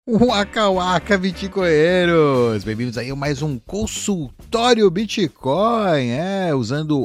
Waka Waka Bitcoinheiros! Bem-vindos aí a mais um consultório Bitcoin, usando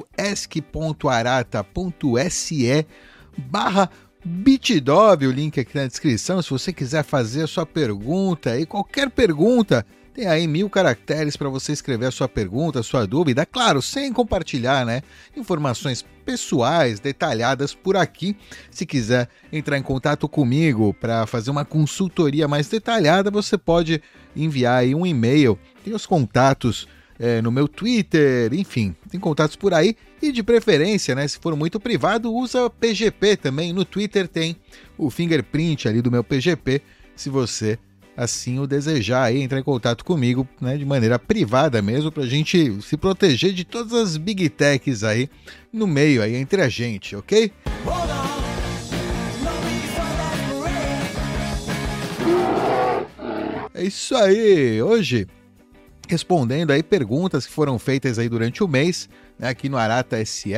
ask.arata.se/bitdov, o link aqui na descrição, se você quiser fazer a sua pergunta aí, qualquer pergunta, tem aí 1000 caracteres para você escrever a sua pergunta, a sua dúvida, claro, sem compartilhar, informações pessoais, detalhadas por aqui. Se quiser entrar em contato comigo para fazer uma consultoria mais detalhada, você pode enviar aí um e-mail. Tem os contatos no meu Twitter, enfim, tem contatos por aí. E de preferência, se for muito privado, usa PGP também. No Twitter tem o fingerprint ali do meu PGP, se você assim o desejar, aí entrar em contato comigo, de maneira privada mesmo, para a gente se proteger de todas as big techs aí no meio, aí entre a gente, ok? É isso aí, hoje respondendo aí perguntas que foram feitas aí durante o mês, aqui no Arata SE,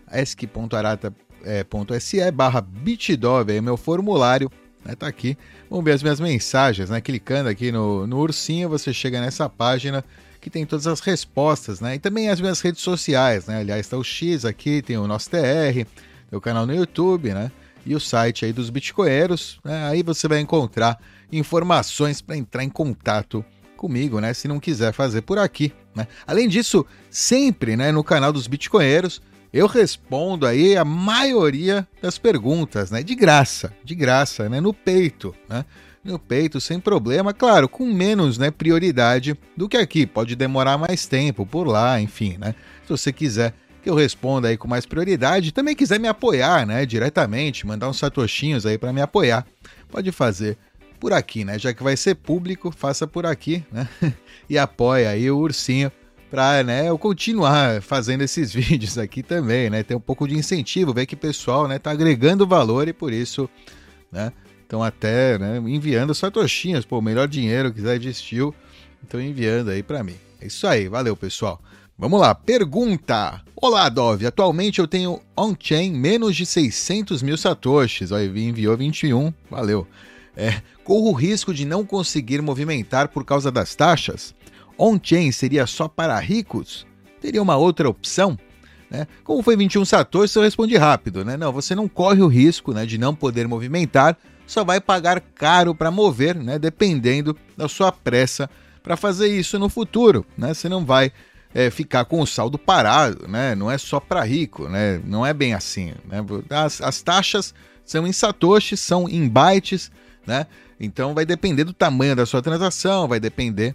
ask.arata.se/bitdov, aí meu formulário, tá aqui. Vamos ver as minhas mensagens, clicando aqui no ursinho, você chega nessa página que tem todas as respostas, e também as minhas redes sociais, aliás, tá o X aqui, tem o nosso TR, tem o canal no YouTube, e o site aí dos Bitcoinheiros, aí você vai encontrar informações para entrar em contato comigo, se não quiser fazer por aqui, Além disso, sempre, no canal dos Bitcoinheiros, eu respondo aí a maioria das perguntas, de graça, no peito, no peito, sem problema, claro, com menos, prioridade do que aqui, pode demorar mais tempo por lá, enfim, se você quiser que eu responda aí com mais prioridade, também quiser me apoiar, diretamente, mandar uns satoshinhos aí para me apoiar, pode fazer por aqui, já que vai ser público, faça por aqui, e apoia aí o ursinho, para eu continuar fazendo esses vídeos aqui também, ter um pouco de incentivo, ver que o pessoal tá agregando valor e por isso estão até enviando satoshinhas, o melhor dinheiro que já existiu, estão enviando aí para mim. É isso aí, valeu pessoal. Vamos lá, pergunta! Olá Dov, atualmente eu tenho on-chain menos de 600 mil satoshis, enviou 21, valeu. Corro o risco de não conseguir movimentar por causa das taxas? On-chain seria só para ricos? Teria uma outra opção? Como foi 21 satoshis, eu respondi rápido. Não, você não corre o risco de não poder movimentar, só vai pagar caro para mover, dependendo da sua pressa para fazer isso no futuro. Você não vai ficar com o saldo parado, não é só para rico, não é bem assim. As taxas são em satoshis, são em bytes, então vai depender do tamanho da sua transação, vai depender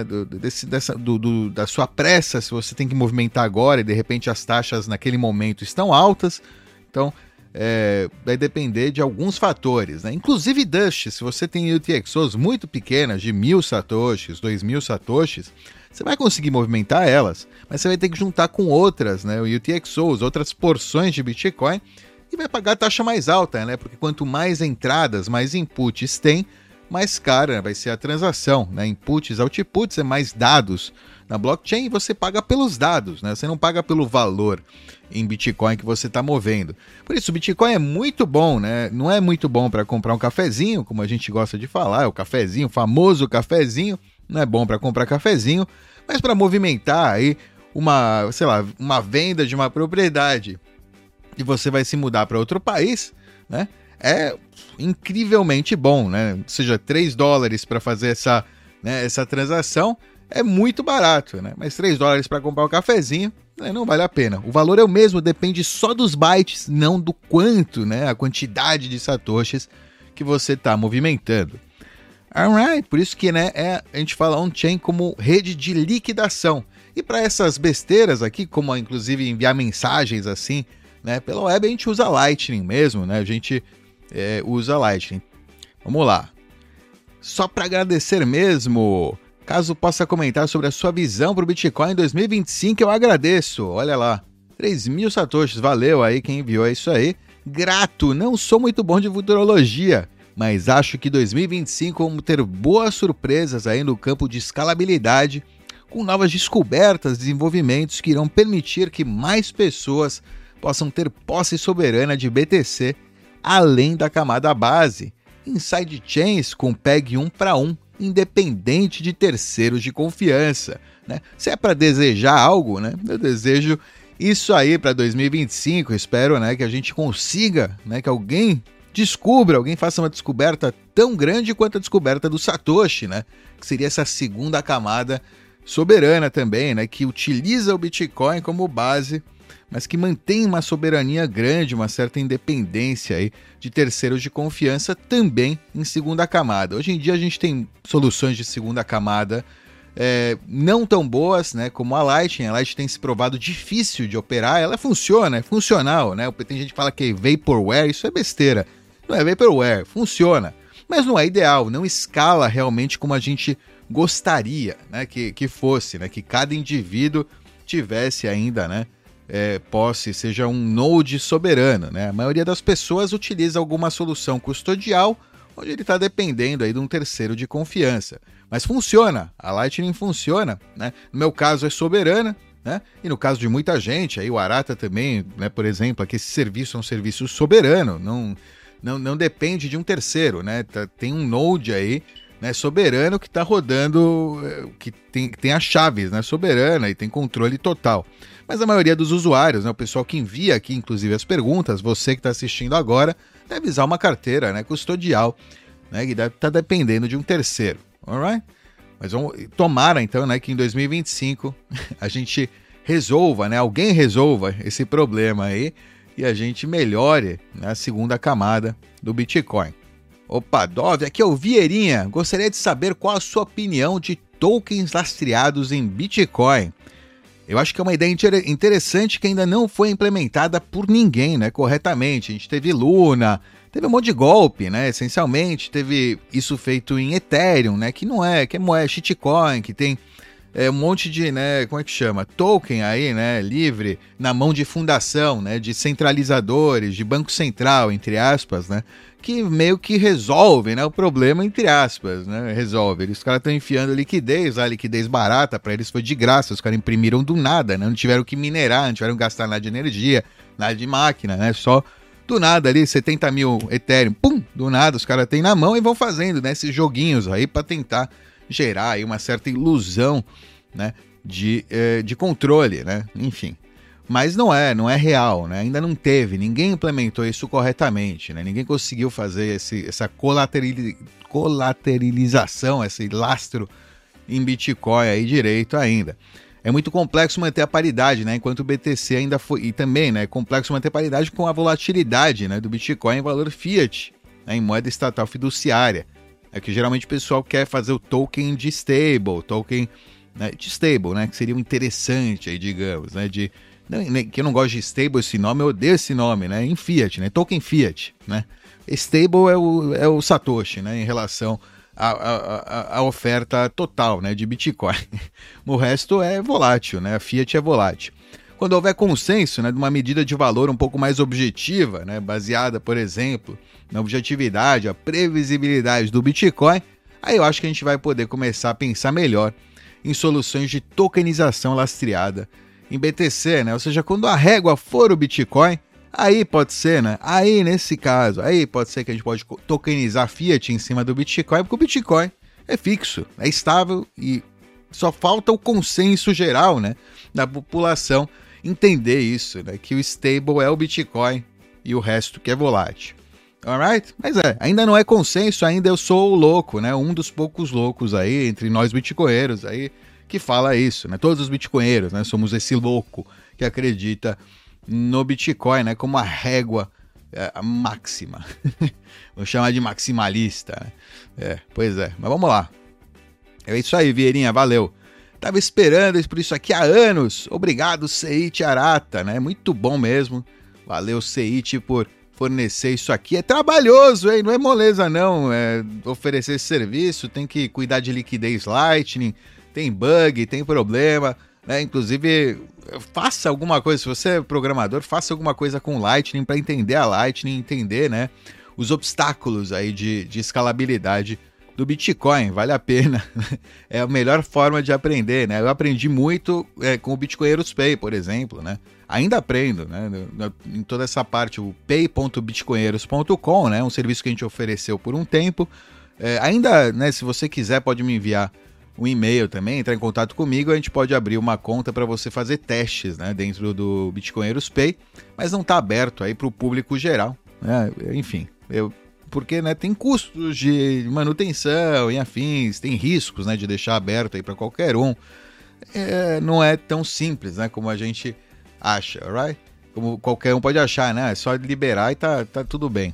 da sua pressa, se você tem que movimentar agora e de repente as taxas naquele momento estão altas, então vai depender de alguns fatores, inclusive Dust. Se você tem UTXOs muito pequenas, de 1000 satoshis, 2000 satoshis, você vai conseguir movimentar elas, mas você vai ter que juntar com outras, UTXOs, outras porções de Bitcoin, e vai pagar a taxa mais alta, porque quanto mais entradas, mais inputs tem, mais cara vai ser a transação, inputs, outputs, é mais dados na blockchain e você paga pelos dados, você não paga pelo valor em Bitcoin que você está movendo. Por isso, o Bitcoin é muito bom, não é muito bom para comprar um cafezinho, como a gente gosta de falar, o cafezinho, o famoso cafezinho, não é bom para comprar cafezinho, mas para movimentar aí uma venda de uma propriedade e você vai se mudar para outro país, é incrivelmente bom, Ou seja, $3 para fazer essa transação é muito barato, mas $3 para comprar um cafezinho não vale a pena. O valor é o mesmo, depende só dos bytes, não do quanto, a quantidade de satoshis que você está movimentando. Alright, por isso que a gente fala on-chain como rede de liquidação. E para essas besteiras aqui, como inclusive enviar mensagens assim, pela web, a gente usa Lightning mesmo, a gente usa Lightning. Vamos lá. Só para agradecer mesmo, caso possa comentar sobre a sua visão para o Bitcoin em 2025, eu agradeço. Olha lá, 3.000 satoshis, valeu aí quem enviou isso aí. Grato, não sou muito bom de futurologia, mas acho que 2025 vamos ter boas surpresas aí no campo de escalabilidade, com novas descobertas, desenvolvimentos que irão permitir que mais pessoas possam ter posse soberana de BTC além da camada base. em sidechains com PEG 1 para 1, independente de terceiros de confiança, né? Se é para desejar algo, né, eu desejo isso aí para 2025, espero, né, que a gente consiga, né, que alguém descubra, alguém faça uma descoberta tão grande quanto a descoberta do Satoshi, né, que seria essa segunda camada soberana também, né, que utiliza o Bitcoin como base, mas que mantém uma soberania grande, uma certa independência aí de terceiros de confiança também em segunda camada. Hoje em dia a gente tem soluções de segunda camada não tão boas, né, como a Lightning. A Lightning tem se provado difícil de operar, ela funciona, é funcional, né? Tem gente que fala que é vaporware, isso é besteira. Não é vaporware, funciona, mas não é ideal, não escala realmente como a gente gostaria, né, que fosse, né, que cada indivíduo tivesse ainda, né, posse, seja um node soberano, né? A maioria das pessoas utiliza alguma solução custodial, onde ele está dependendo aí de um terceiro de confiança. Mas funciona, a Lightning funciona, né? No meu caso é soberana, né? E no caso de muita gente, aí o Arata também, né, por exemplo, aqui esse serviço é um serviço soberano, não depende de um terceiro, né? Tem um node aí, né, soberano que está rodando, que tem as chaves, né, soberana, e tem controle total. Mas a maioria dos usuários, né, o pessoal que envia aqui, inclusive, as perguntas, você que está assistindo agora, deve usar uma carteira, né, custodial, né, que deve estar dependendo de um terceiro, alright? Mas tomara, então, né, que em 2025 a gente resolva, né, alguém resolva esse problema aí e a gente melhore, né, a segunda camada do Bitcoin. Opa, Dove, aqui é o Vieirinha. Gostaria de saber qual a sua opinião de tokens lastreados em Bitcoin. Eu acho que é uma ideia interessante que ainda não foi implementada por ninguém, né, corretamente. A gente teve Luna, teve um monte de golpe, né, essencialmente. Teve isso feito em Ethereum, né, que é shitcoin, que tem um monte de, né, como é que chama? Token aí, né, livre, na mão de fundação, né, de centralizadores, de banco central, entre aspas, né, que meio que resolvem, né, o problema, entre aspas, né, resolve. Os caras estão enfiando liquidez, a liquidez barata, para eles foi de graça, os caras imprimiram do nada, né, não tiveram que minerar, não tiveram que gastar nada de energia, nada de máquina, né, só do nada ali, 70 mil Ethereum, pum, do nada, os caras têm na mão e vão fazendo, né, esses joguinhos aí para tentar gerar aí uma certa ilusão, né, de controle, né, enfim. Mas não é real, né? Ainda não teve, ninguém implementou isso corretamente, né? Ninguém conseguiu fazer essa colateralização, esse lastro em Bitcoin aí direito ainda. É muito complexo manter a paridade, né? Enquanto o BTC ainda foi, e também, né, é complexo manter a paridade com a volatilidade, né, do Bitcoin em valor fiat, né, em moeda estatal fiduciária. É que geralmente o pessoal quer fazer o token de stable, né, de stable, né, que seria um interessante aí, digamos, né, que eu não gosto de stable, esse nome, eu odeio esse nome, né? Em fiat, né? Token fiat, né? Stable é o Satoshi, né? Em relação à oferta total, né, de Bitcoin. O resto é volátil, né? A fiat é volátil. Quando houver consenso, né, de uma medida de valor um pouco mais objetiva, né, baseada, por exemplo, na objetividade, a previsibilidade do Bitcoin, aí eu acho que a gente vai poder começar a pensar melhor em soluções de tokenização lastreada em BTC, né? Ou seja, quando a régua for o Bitcoin, aí pode ser, né? Aí, nesse caso, aí pode ser que a gente pode tokenizar Fiat em cima do Bitcoin, porque o Bitcoin é fixo, é estável e só falta o consenso geral, né, da população entender isso, né? Que o stable é o Bitcoin e o resto que é volátil. Alright? Mas ainda não é consenso, ainda eu sou o louco, né? Um dos poucos loucos aí, entre nós bitcoinheiros aí, que fala isso, né? Todos os bitcoinheiros, né? Somos esse louco que acredita no Bitcoin, né? Como a régua máxima. Vou chamar de maximalista, né? Pois é. Mas vamos lá. É isso aí, Vieirinha. Valeu. Tava esperando por isso aqui há anos. Obrigado, Seit Arata, né? Muito bom mesmo. Valeu, Seit, por fornecer isso aqui. É trabalhoso, hein? Não é moleza, não. Oferecer esse serviço, tem que cuidar de liquidez Lightning, tem bug, tem problema, né? Inclusive, faça alguma coisa, se você é programador, faça alguma coisa com Lightning para entender a Lightning, entender, né, os obstáculos aí de escalabilidade do Bitcoin, vale a pena. É a melhor forma de aprender, né? Eu aprendi muito com o Bitcoinheiros Pay, por exemplo, né? Ainda aprendo, né? Em toda essa parte, o pay.bitcoinheiros.com, né? Um serviço que a gente ofereceu por um tempo. Ainda, né, se você quiser, pode me enviar um e-mail também, entrar em contato comigo, a gente pode abrir uma conta para você fazer testes, né, dentro do Bitcoinheiros Pay, mas não está aberto aí para o público geral, né? Enfim, porque, né, tem custos de manutenção e afins, tem riscos, né, de deixar aberto aí para qualquer um. Não é tão simples, né, como a gente acha, right? Como qualquer um pode achar, né? É só liberar e tá tudo bem.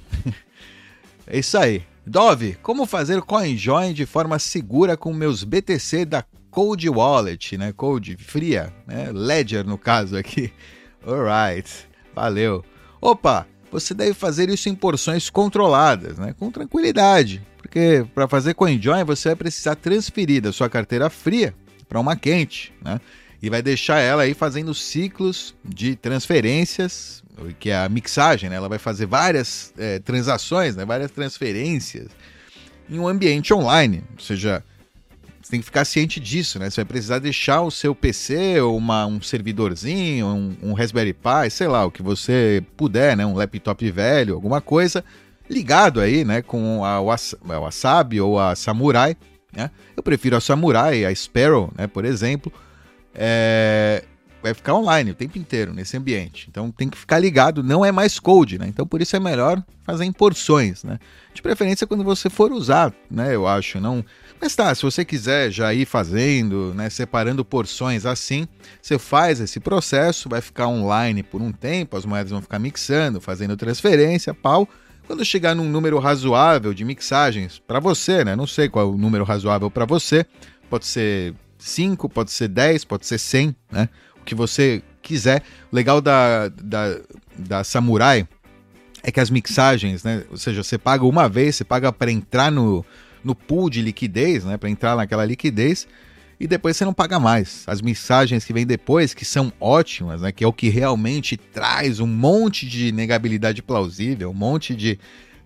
É isso aí. Dove, como fazer CoinJoin de forma segura com meus BTC da Cold Wallet, né? Cold fria, né? Ledger no caso aqui. Alright, valeu. Opa, você deve fazer isso em porções controladas, né? Com tranquilidade, porque para fazer CoinJoin você vai precisar transferir da sua carteira fria para uma quente, né? E vai deixar ela aí fazendo ciclos de transferências, que é a mixagem, né? Ela vai fazer várias transações, né? Várias transferências em um ambiente online. Ou seja, você tem que ficar ciente disso, né? Você vai precisar deixar o seu PC ou um servidorzinho, um Raspberry Pi, sei lá, o que você puder, né? Um laptop velho, alguma coisa, ligado aí, né? Com a Wasabi ou a Samurai, né? Eu prefiro a Samurai, a Sparrow, né? Por exemplo. Vai ficar online o tempo inteiro nesse ambiente. Então tem que ficar ligado, não é mais cold, né? Então por isso é melhor fazer em porções, né? De preferência quando você for usar, né? Eu acho, não... Mas tá, se você quiser já ir fazendo, né? Separando porções assim, você faz esse processo, vai ficar online por um tempo, as moedas vão ficar mixando, fazendo transferência, pau. Quando chegar num número razoável de mixagens para você, né? Não sei qual é o número razoável para você, pode ser 5, pode ser 10, pode ser 100, né? O que você quiser. O legal da Samurai é que as mixagens, né? Ou seja, você paga uma vez, você paga para entrar no pool de liquidez, né? Para entrar naquela liquidez, e depois você não paga mais. As mixagens que vêm depois, que são ótimas, né? Que é o que realmente traz um monte de negabilidade plausível, um monte de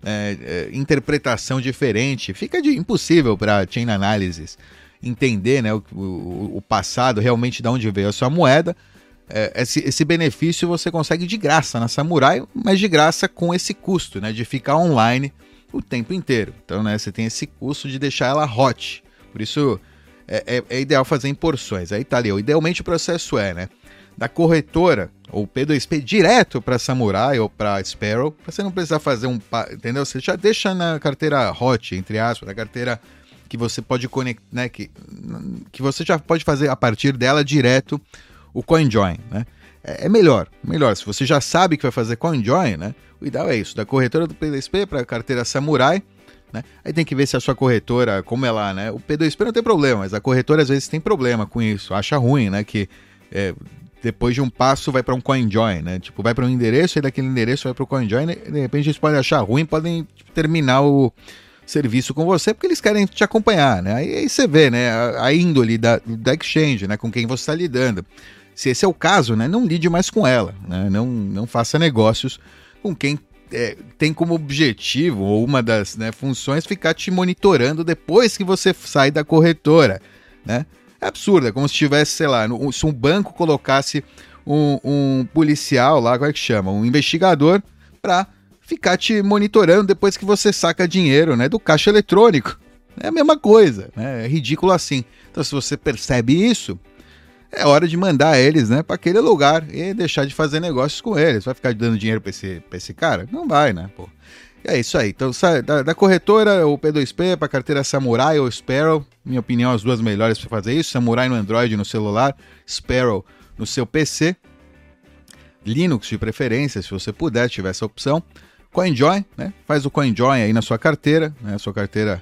interpretação diferente. Fica impossível para chain analysis entender, né, o passado, realmente de onde veio a sua moeda. Esse benefício você consegue de graça na Samurai, mas de graça com esse custo, né, de ficar online o tempo inteiro. Então, né, você tem esse custo de deixar ela hot. Por isso é ideal fazer em porções. Aí tá ali, idealmente o processo né, da corretora ou P2P direto para Samurai ou para Sparrow, para você não precisar fazer entendeu? Você já deixa na carteira hot, entre aspas, na carteira que você pode conectar, né, que você já pode fazer a partir dela direto o CoinJoin, né? É melhor. Se você já sabe que vai fazer CoinJoin, né, o ideal é isso, da corretora do P2P para a carteira Samurai, né? Aí tem que ver se a sua corretora, como ela, né, o P2P não tem problema, mas a corretora às vezes tem problema com isso, acha ruim, né, que depois de um passo vai para um CoinJoin, né? Tipo, vai para um endereço e daquele endereço vai para o CoinJoin, e de repente eles podem achar ruim, podem terminar o serviço com você, porque eles querem te acompanhar, né? Aí você vê, né, a índole da exchange, né, com quem você está lidando. Se esse é o caso, né, não lide mais com ela, né? Não faça negócios com quem tem como objetivo, ou uma das, né, funções, ficar te monitorando depois que você sai da corretora, né? É absurdo, é como se tivesse, sei lá, se um banco colocasse um policial lá, como é que chama? Um investigador para ficar te monitorando depois que você saca dinheiro, né, do caixa eletrônico. É a mesma coisa, né? É ridículo assim. Então, se você percebe isso, é hora de mandar eles, né, para aquele lugar e deixar de fazer negócios com eles. Vai ficar dando dinheiro para esse cara? Não vai, né, pô. E é isso aí. Então, da corretora, o P2P para carteira Samurai ou Sparrow. Minha opinião, as duas melhores para fazer isso. Samurai no Android, no celular. Sparrow no seu PC. Linux de preferência, se você puder, tiver essa opção. CoinJoin, né? Faz o CoinJoin aí na sua carteira, né? Sua carteira.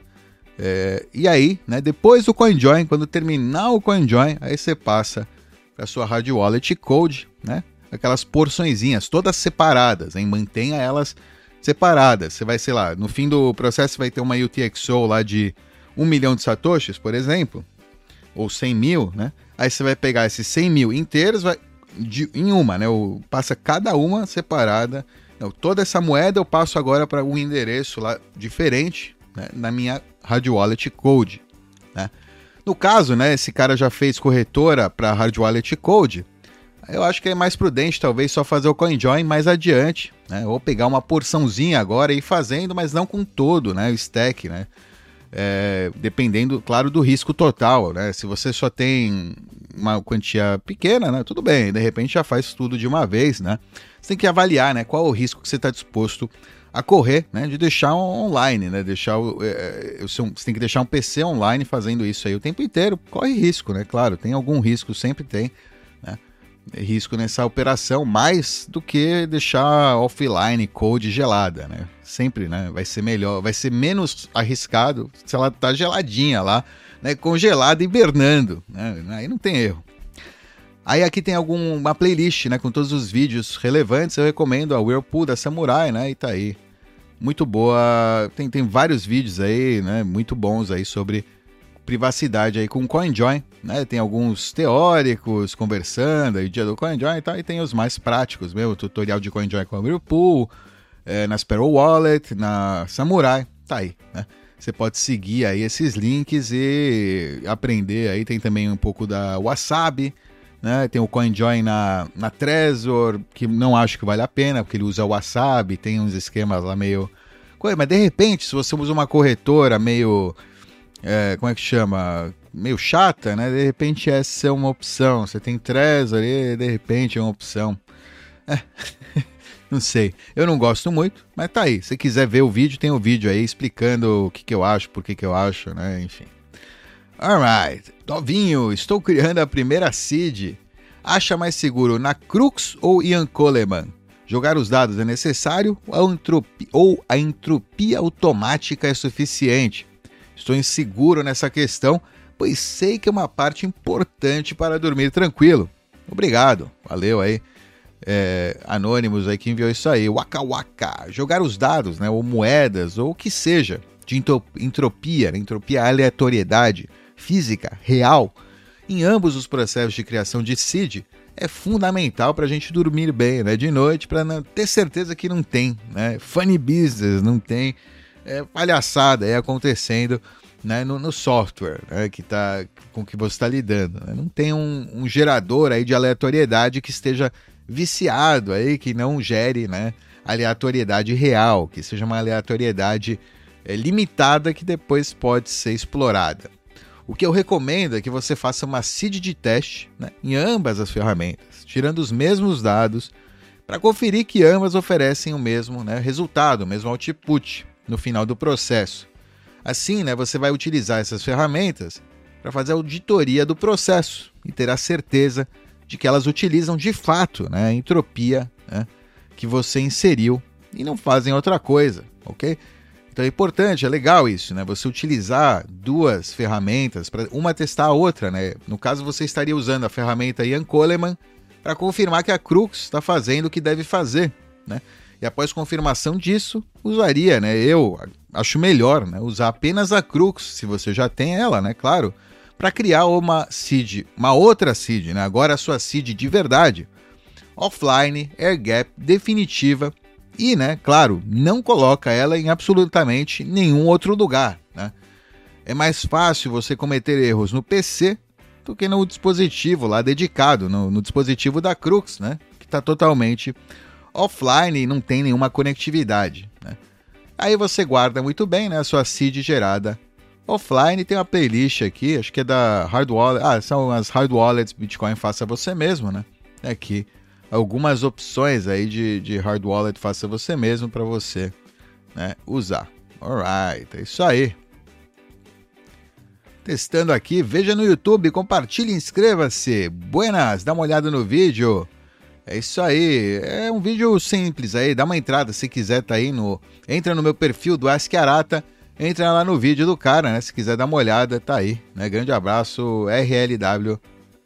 E aí, né? Depois do CoinJoin, quando terminar o CoinJoin, aí você passa para sua Hard Wallet Cold, né? Aquelas porçõezinhas, todas separadas, hein? Mantenha elas separadas. Você vai, sei lá, no fim do processo você vai ter uma UTXO lá de 1 milhão de satoshis, por exemplo, ou 100 mil, né? Aí você vai pegar esses 100 mil inteiros em uma, né? Passa cada uma separada. Não, toda essa moeda eu passo agora para um endereço lá diferente, né, na minha Hard Wallet Code, né? No caso, né, esse cara já fez corretora para Hard Wallet Code, eu acho que é mais prudente talvez só fazer o CoinJoin mais adiante, né? Ou pegar uma porçãozinha agora e ir fazendo, mas não com todo, né, o stack, né? Dependendo, claro, do risco total, né? Se você só tem uma quantia pequena, né, tudo bem, de repente já faz tudo de uma vez, né? Você tem que avaliar, né, qual o risco que você está disposto a correr, né, de deixar online, né, você tem que deixar um PC online fazendo isso aí o tempo inteiro, corre risco, né, claro, tem algum risco, sempre tem, né, risco nessa operação, mais do que deixar offline code gelada, né, sempre, né, vai ser melhor, vai ser menos arriscado se ela tá geladinha lá, né, congelada, hibernando, né, aí não tem erro. Aí aqui tem uma playlist, né, com todos os vídeos relevantes, eu recomendo a Whirlpool da Samurai, né, e tá aí. Muito boa, tem vários vídeos aí, né, muito bons aí sobre privacidade aí com o CoinJoin, né, tem alguns teóricos conversando aí dia do CoinJoin e tal, e tem os mais práticos mesmo, tutorial de CoinJoin com a Whirlpool, na Sparrow Wallet, na Samurai, tá aí, né. Você pode seguir aí esses links e aprender aí, tem também um pouco da Wasabi, né? Tem o CoinJoin na Trezor, que não acho que vale a pena, porque ele usa o Wasabi, tem uns esquemas lá meio... Mas de repente, se você usa uma corretora meio... como é que chama? Meio chata, né? De repente essa é uma opção. Você tem Trezor e de repente é uma opção. Não sei. Eu não gosto muito, mas tá aí. Se quiser ver o vídeo, tem o vídeo aí explicando o que eu acho, por que eu acho, né? Enfim. Alright, novinho, estou criando a primeira seed. Acha mais seguro na Crux ou Ian Coleman? Jogar os dados é necessário ou a entropia automática é suficiente? Estou inseguro nessa questão, pois sei que é uma parte importante para dormir tranquilo. Obrigado, valeu aí. Anônimos aí que enviou isso aí. Waka Waka. Jogar os dados, né, ou moedas, ou o que seja, de entropia, né, entropia aleatoriedade, física, real, em ambos os processos de criação de seed, é fundamental para a gente dormir bem, né, de noite, para ter certeza que não tem, né, funny business, não tem palhaçada aí acontecendo, né, no software, né, com que você está lidando. Né, não tem um gerador aí de aleatoriedade que esteja viciado aí, que não gere, né, aleatoriedade real, que seja uma aleatoriedade limitada que depois pode ser explorada. O que eu recomendo é que você faça uma seed de teste, né, em ambas as ferramentas, tirando os mesmos dados, para conferir que ambas oferecem o mesmo, né, resultado, o mesmo output no final do processo. Assim, né, você vai utilizar essas ferramentas para fazer a auditoria do processo e terá certeza de que elas utilizam de fato, né, a entropia, né, que você inseriu e não fazem outra coisa, ok? Então é importante, é legal isso, né? Você utilizar duas ferramentas para uma testar a outra, né? No caso, você estaria usando a ferramenta Ian Coleman para confirmar que a Crux está fazendo o que deve fazer, né? E após confirmação disso, usaria, né? Eu acho melhor, né, usar apenas a Crux, se você já tem ela, né? Claro, para criar uma seed, uma outra seed, né? Agora a sua seed de verdade, offline, air gap, definitiva. E, né, claro, não coloca ela em absolutamente nenhum outro lugar, né? É mais fácil você cometer erros no PC do que no dispositivo lá dedicado, no dispositivo da Crux, né? Que está totalmente offline e não tem nenhuma conectividade, né? Aí você guarda muito bem, né, a sua seed gerada offline. Tem uma playlist aqui, acho que é da Hard Wallet. São as Hard Wallets Bitcoin Faça Você Mesmo, né? Aqui. Algumas opções aí de hard wallet faça você mesmo para você, né, usar. Alright, é isso aí. Testando aqui, veja no YouTube, compartilhe, inscreva-se. Buenas, dá uma olhada no vídeo. É isso aí, é um vídeo simples aí, dá uma entrada se quiser, tá aí entra no meu perfil do Ask Arata, entra lá no vídeo do cara, né, se quiser dar uma olhada, tá aí, né, grande abraço, RL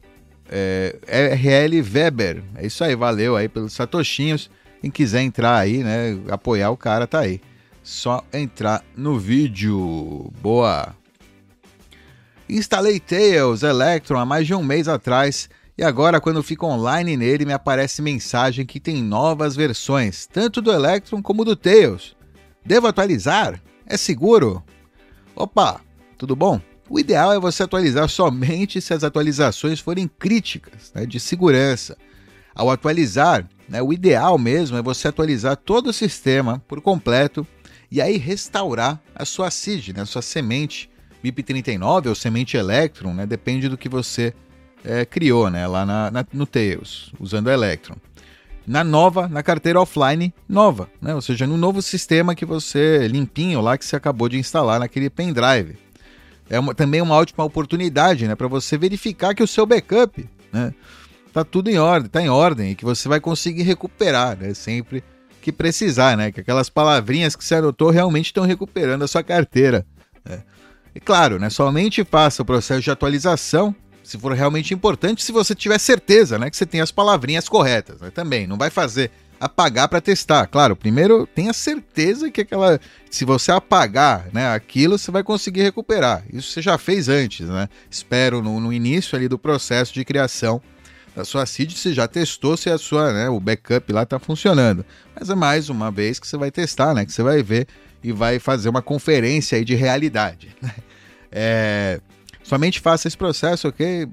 Weber, é isso aí, valeu aí pelos satoshinhos. Quem quiser entrar aí, né, apoiar o cara, tá aí, só entrar no vídeo. Boa. Instalei Tails Electron há mais de um mês atrás e agora quando fico online nele me aparece mensagem que tem novas versões, tanto do Electron como do Tails. Devo atualizar? É seguro? Opa, tudo bom? O ideal é você atualizar somente se as atualizações forem críticas, né, de segurança. Ao atualizar, né, o ideal mesmo é você atualizar todo o sistema por completo e aí restaurar a sua seed, né, a sua semente BIP39 ou semente Electron, né, depende do que você criou, né, lá no Tails, usando Electron. Na carteira offline nova, né? Ou seja, no novo sistema que você, limpinho lá, que você acabou de instalar naquele pendrive. Também uma ótima oportunidade, né, para você verificar que o seu backup, né, tá tudo em ordem, tá em ordem, e que você vai conseguir recuperar, né, sempre que precisar, né, que aquelas palavrinhas que você anotou realmente estão recuperando a sua carteira, né. E claro, né, somente faça o processo de atualização se for realmente importante, se você tiver certeza, né, que você tem as palavrinhas corretas, né, também. Não vai fazer apagar para testar. Claro, primeiro tenha certeza que se você apagar, né, aquilo, você vai conseguir recuperar. Isso você já fez antes, né? Espero no início ali do processo de criação da sua seed, você já testou se o backup lá está funcionando. Mas é mais uma vez que você vai testar, né, que você vai ver e vai fazer uma conferência aí de realidade. Somente faça esse processo, ok?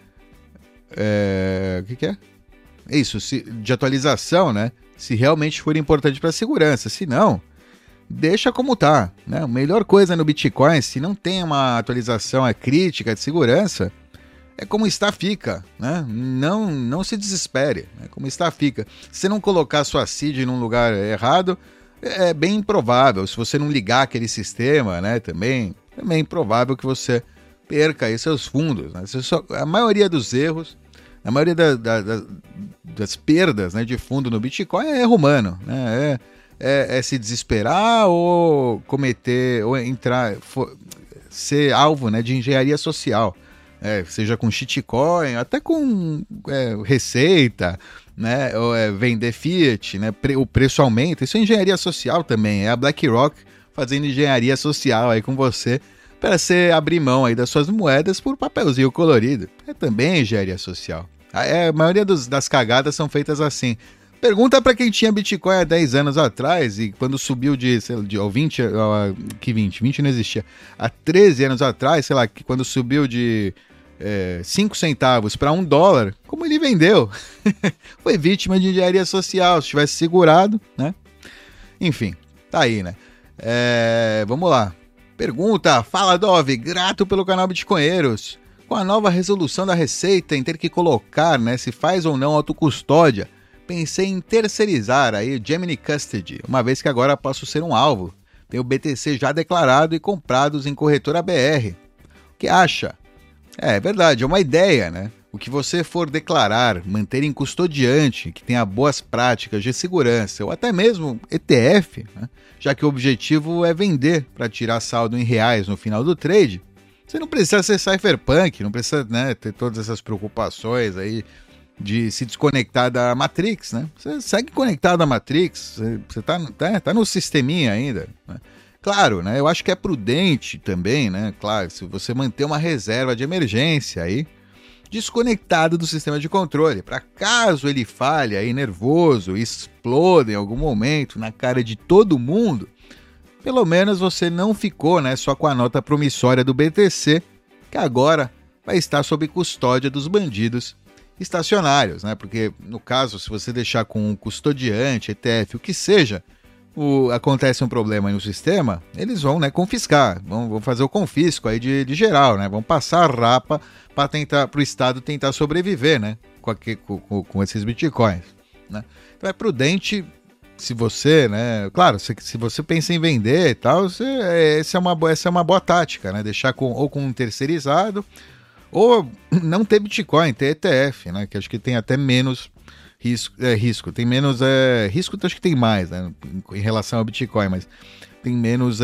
O que é? Isso, de atualização, né? Se realmente for importante para a segurança. Se não, deixa como tá, né? A melhor coisa no Bitcoin, se não tem uma atualização crítica de segurança, é como está, fica, né? Não se desespere, né? Como está, fica. Se você não colocar sua seed num lugar errado, é bem improvável. Se você não ligar aquele sistema, né? Também é improvável que você perca aí seus fundos, né? A maioria dos erros, a maioria das perdas, né, de fundo no Bitcoin é erro humano, né? É se desesperar ou cometer, ou ser alvo, né, de engenharia social, seja com shitcoin, até com receita, né, ou vender fiat, né, o preço aumenta. Isso é engenharia social também, é a BlackRock fazendo engenharia social aí com você, para você abrir mão aí das suas moedas por papelzinho colorido. É também engenharia social. A maioria das cagadas são feitas assim. Pergunta para quem tinha Bitcoin há 10 anos atrás e quando subiu de 20, que 20 não existia, há 13 anos atrás, sei lá, quando subiu de 5 centavos para $1, como ele vendeu? Foi vítima de engenharia social, se tivesse segurado, né? Enfim, tá aí, né? Vamos lá. Pergunta, fala Dove, grato pelo canal Bitcoinheiros. Com a nova resolução da Receita em ter que colocar, né, se faz ou não autocustódia, pensei em terceirizar aí o Gemini Custody, uma vez que agora posso ser um alvo. Tenho BTC já declarado e comprados em corretora BR. O que acha? É verdade, é uma ideia, né? O que você for declarar, manter em custodiante, que tenha boas práticas de segurança, ou até mesmo ETF, né? Já que o objetivo é vender para tirar saldo em reais no final do trade, você não precisa ser cypherpunk, não precisa, né, ter todas essas preocupações aí de se desconectar da Matrix, né? Você segue conectado à Matrix, você tá no sisteminha ainda, né? Claro, né? Eu acho que é prudente também, né? Claro, se você manter uma reserva de emergência aí, desconectado do sistema de controle, para caso ele falhe aí nervoso, exploda em algum momento na cara de todo mundo, pelo menos você não ficou, né, só com a nota promissória do BTC, que agora vai estar sob custódia dos bandidos estacionários, né? Porque no caso, se você deixar com um custodiante, ETF, o que seja, acontece um problema aí no sistema, eles vão, né, confiscar, vão fazer o confisco aí de geral, né? Vão passar a rapa para o Estado tentar sobreviver, né, com esses bitcoins, né? Então é prudente, se você, né, claro, se você pensa em vender e tal, essa é uma boa tática, né? Deixar com um terceirizado ou não ter Bitcoin, ter ETF, né? Que acho que tem até menos risco. Tem menos risco, acho que tem mais, né, em relação ao Bitcoin, mas tem menos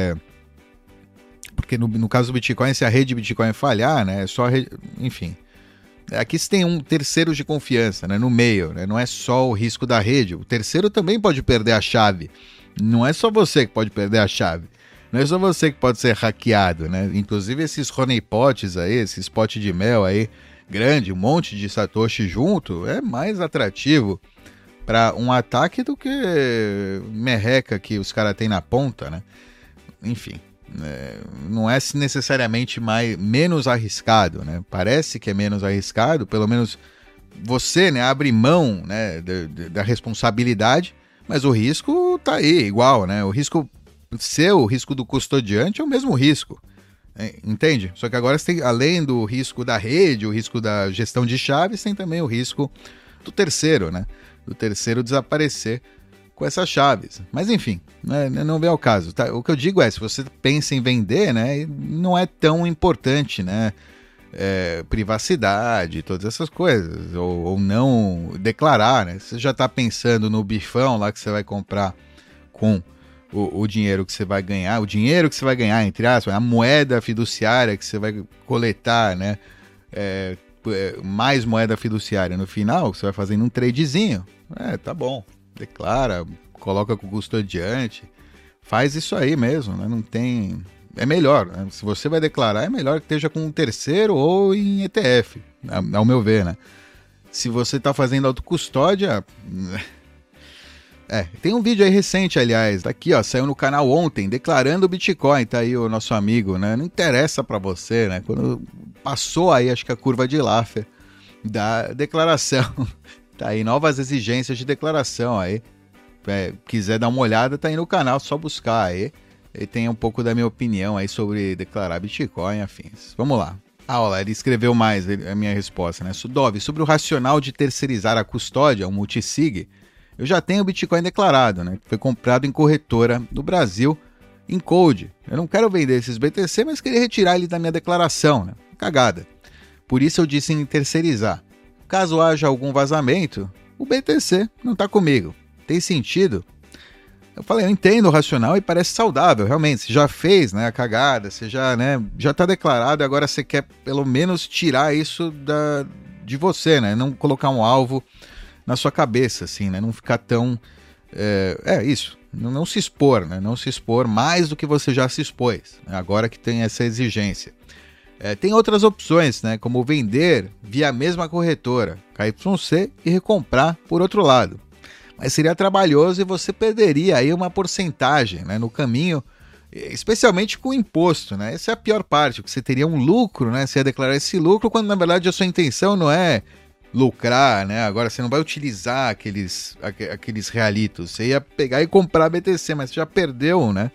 porque no caso do Bitcoin, se a rede Bitcoin falhar, né, é só enfim. Aqui você tem um terceiro de confiança, né, no meio, né, não é só o risco da rede. O terceiro também pode perder a chave. Não é só você que pode perder a chave. Não é só você que pode ser hackeado, né? Inclusive esses honeypots aí, esses potes de mel aí, grande, um monte de satoshi junto, é mais atrativo para um ataque do que merreca que os caras têm na ponta, né? Enfim, não é necessariamente menos arriscado, né? Parece que é menos arriscado, pelo menos você, né, abre mão, né, da responsabilidade, mas o risco tá aí, igual, né? O risco seu, o risco do custodiante é o mesmo risco, entende? Só que agora você tem, além do risco da rede, o risco da gestão de chaves, tem também o risco do terceiro, né? Do terceiro desaparecer com essas chaves. Mas enfim, né, não vem ao caso. Tá? O que eu digo é, se você pensa em vender, né, não é tão importante, né? Privacidade, todas essas coisas, ou não declarar, né? Você já está pensando no bifão lá que você vai comprar com o dinheiro que você vai ganhar, o dinheiro que você vai ganhar, entre aspas, a moeda fiduciária que você vai coletar, né? Mais moeda fiduciária no final, você vai fazendo um tradezinho. Tá bom, declara, coloca com o custodiante, faz isso aí mesmo, né? Não tem... É melhor, né? Se você vai declarar, é melhor que esteja com um terceiro ou em ETF, ao meu ver, né? Se você está fazendo autocustódia... tem um vídeo aí recente, aliás, daqui, ó, saiu no canal ontem, declarando o Bitcoin, tá aí o nosso amigo, né? Não interessa para você, né? Quando passou aí, acho que a curva de Laffer da declaração, tá aí, novas exigências de declaração aí. Quiser dar uma olhada, tá aí no canal, só buscar aí. E tem um pouco da minha opinião aí sobre declarar Bitcoin e afins. Vamos lá. Olha, ele escreveu mais a minha resposta, né? Dove, sobre o racional de terceirizar a custódia, o multisig, eu já tenho Bitcoin declarado, né? Foi comprado em corretora do Brasil, em Code. Eu não quero vender esses BTC, mas queria retirar ele da minha declaração, né? Cagada. Por isso eu disse em terceirizar. Caso haja algum vazamento, o BTC não está comigo. Tem sentido? Eu falei, eu entendo o racional e parece saudável, realmente. Você já fez, né, a cagada, você já, né, já está declarado e agora você quer pelo menos tirar isso de você, né? Não colocar um alvo na sua cabeça, assim, né? Não ficar tão... isso. Não se expor, né? Não se expor mais do que você já se expôs, né? Agora que tem essa exigência. Tem outras opções, né? Como vender via a mesma corretora, KYC, e recomprar por outro lado. Mas seria trabalhoso e você perderia aí uma porcentagem, né, no caminho, especialmente com o imposto, né? Essa é a pior parte, que você teria um lucro, né? Você ia declarar esse lucro quando na verdade a sua intenção não é lucrar, né? Agora você não vai utilizar aqueles realitos, você ia pegar e comprar BTC, mas você já perdeu, né?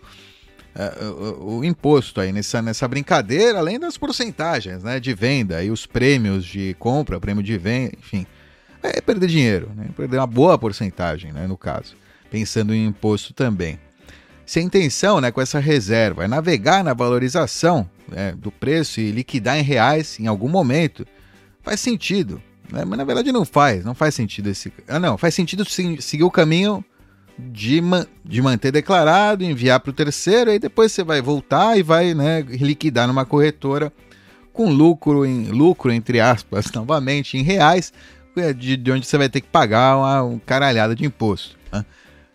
O imposto aí nessa brincadeira, além das porcentagens, né, de venda e os prêmios de compra, prêmio de venda, enfim. Perder dinheiro, né? Perder uma boa porcentagem, né, no caso, pensando em imposto também. Se a intenção, né, com essa reserva é navegar na valorização, né, do preço e liquidar em reais em algum momento, faz sentido, né? Mas na verdade não faz sentido faz sentido seguir o caminho de manter declarado, enviar para o terceiro, aí depois você vai voltar e vai, né, liquidar numa corretora com lucro entre aspas, novamente, em reais, de onde você vai ter que pagar uma caralhada de imposto, né?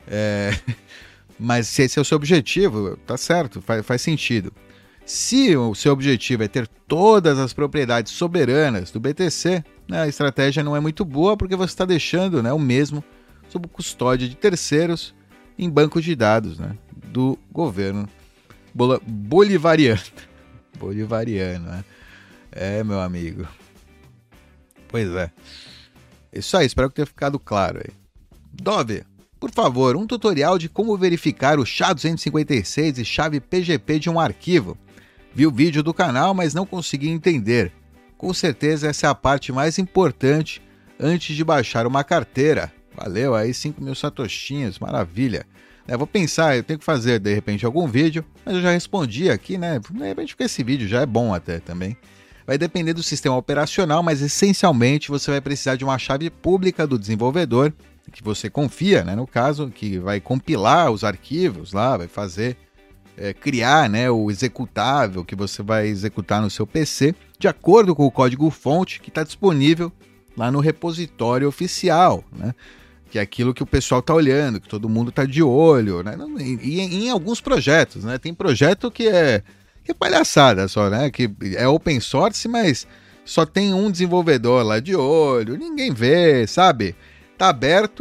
Mas se esse é o seu objetivo, tá certo, faz sentido. Se o seu objetivo é ter todas as propriedades soberanas do BTC, né, a estratégia não é muito boa porque você está deixando, né, o mesmo sob custódia de terceiros em bancos de dados, né, do governo bolivariano. Bolivariano, né? Meu amigo. Pois é. Isso aí, espero que tenha ficado claro aí. Dove, por favor, um tutorial de como verificar o SHA-256 e chave PGP de um arquivo. Vi o vídeo do canal, mas não consegui entender. Com certeza essa é a parte mais importante antes de baixar uma carteira. Valeu, aí 5.000 satoshinhos, maravilha. Vou pensar, eu tenho que fazer de repente algum vídeo, mas eu já respondi aqui, né? De repente esse vídeo já é bom até também. Vai depender do sistema operacional, mas essencialmente você vai precisar de uma chave pública do desenvolvedor, que você confia, né, no caso, que vai compilar os arquivos lá, vai fazer, criar, né, o executável que você vai executar no seu PC, de acordo com o código-fonte que está disponível lá no repositório oficial, né, que é aquilo que o pessoal está olhando, que todo mundo está de olho, né, e em alguns projetos, né, tem projeto que é palhaçada só, né? Que é open source, mas só tem um desenvolvedor lá de olho, ninguém vê, sabe? Tá aberto,